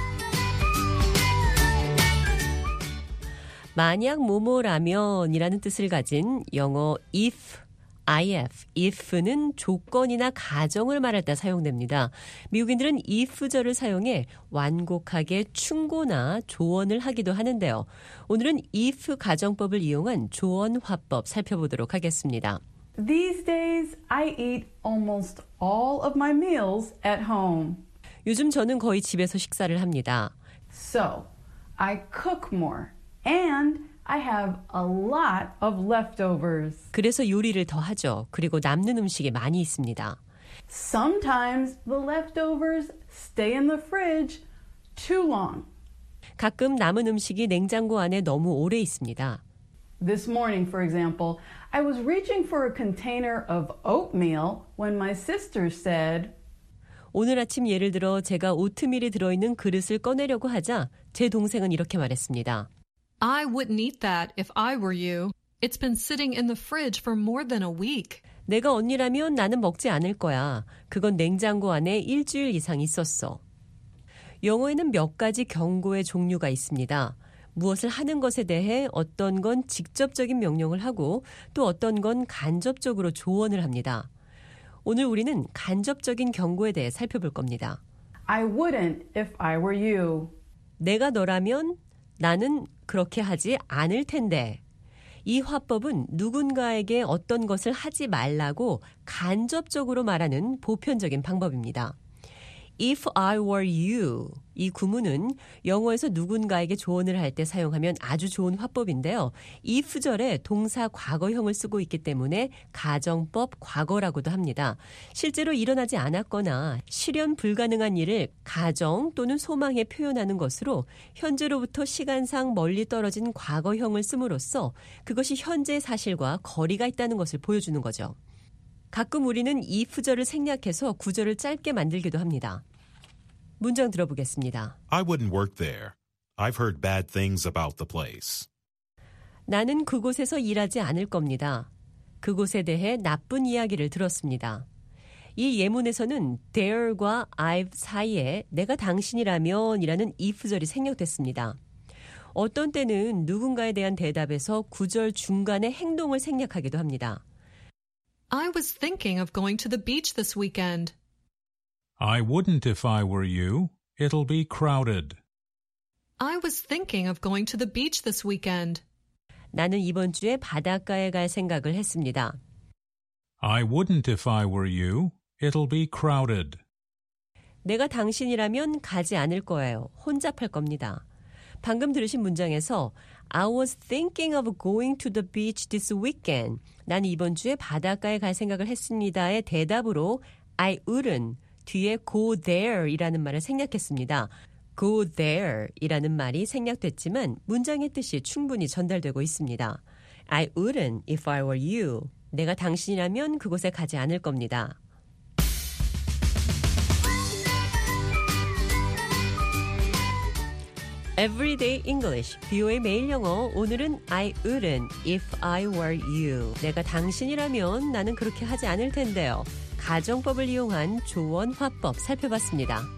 만약 뭐뭐라면이라는 뜻을 가진 영어 if, if, if는 조건이나 가정을 말할 때 사용됩니다. 미국인들은 if절을 사용해 완곡하게 충고나 조언을 하기도 하는데요. 오늘은 if 가정법을 이용한 조언 화법 살펴보도록 하겠습니다. These days, I eat almost all of my meals at home. 요즘 저는 거의 집에서 식사를 합니다. So, I cook more and I have a lot of leftovers. 그래서 요리를 더 하죠. 그리고 남는 음식이 많이 있습니다. Sometimes the leftovers stay in the fridge too long. 가끔 남은 음식이 냉장고 안에 너무 오래 있습니다. This morning, for example, I was reaching for a container of oatmeal when my sister said, 오늘 아침 예를 들어 제가 오트밀이 들어있는 그릇을 꺼내려고 하자 제 동생은 이렇게 말했습니다. I wouldn't eat that if I were you. It's been sitting in the fridge for more than a week. 내가 언니라면 나는 먹지 않을 거야. 그건 냉장고 안에 일주일 이상 있었어. 영어에는 몇 가지 경고의 종류가 있습니다. 무엇을 하는 것에 대해 어떤 건 직접적인 명령을 하고 또 어떤 건 간접적으로 조언을 합니다. 오늘 우리는 간접적인 경고에 대해 살펴볼 겁니다. I wouldn't if I were you. 내가 너라면 나는 그렇게 하지 않을 텐데. 이 화법은 누군가에게 어떤 것을 하지 말라고 간접적으로 말하는 보편적인 방법입니다. If I were you, 이 구문은 영어에서 누군가에게 조언을 할 때 사용하면 아주 좋은 화법인데요. if절에 동사 과거형을 쓰고 있기 때문에 가정법 과거라고도 합니다. 실제로 일어나지 않았거나 실현 불가능한 일을 가정 또는 소망에 표현하는 것으로 현재로부터 시간상 멀리 떨어진 과거형을 씀으로써 그것이 현재 사실과 거리가 있다는 것을 보여주는 거죠. 가끔 우리는 if절을 생략해서 구절을 짧게 만들기도 합니다. 문장 들어보겠습니다. I wouldn't work there. I've heard bad things about the place. 나는 그곳에서 일하지 않을 겁니다. 그곳에 대해 나쁜 이야기를 들었습니다. 이 예문에서는 there과 I've 사이에 내가 당신이라면 이라는 if절이 생략됐습니다. 어떤 때는 누군가에 대한 대답에서 구절 중간에 행동을 생략하기도 합니다. I was thinking of going to the beach this weekend. I wouldn't if I were you. It'll be crowded. I was thinking of going to the beach this weekend. 나는 이번 주에 바닷가에 갈 생각을 했습니다. I wouldn't if I were you. It'll be crowded. 내가 당신이라면 가지 않을 거예요. 혼잡할 겁니다. 방금 들으신 문장에서 I was thinking of going to the beach this weekend. 난 이번 주에 바닷가에 갈 생각을 했습니다의 대답으로 I wouldn't 뒤에 go there 이라는 말을 생략했습니다. go there 이라는 말이 생략됐지만 문장의 뜻이 충분히 전달되고 있습니다. I wouldn't if I were you. 내가 당신이라면 그곳에 가지 않을 겁니다. Everyday English, 비오에이 매일 영어. 오늘은 I wouldn't if I were you. 내가 당신이라면 나는 그렇게 하지 않을 텐데요. 가정법을 이용한 조언 화법 살펴봤습니다.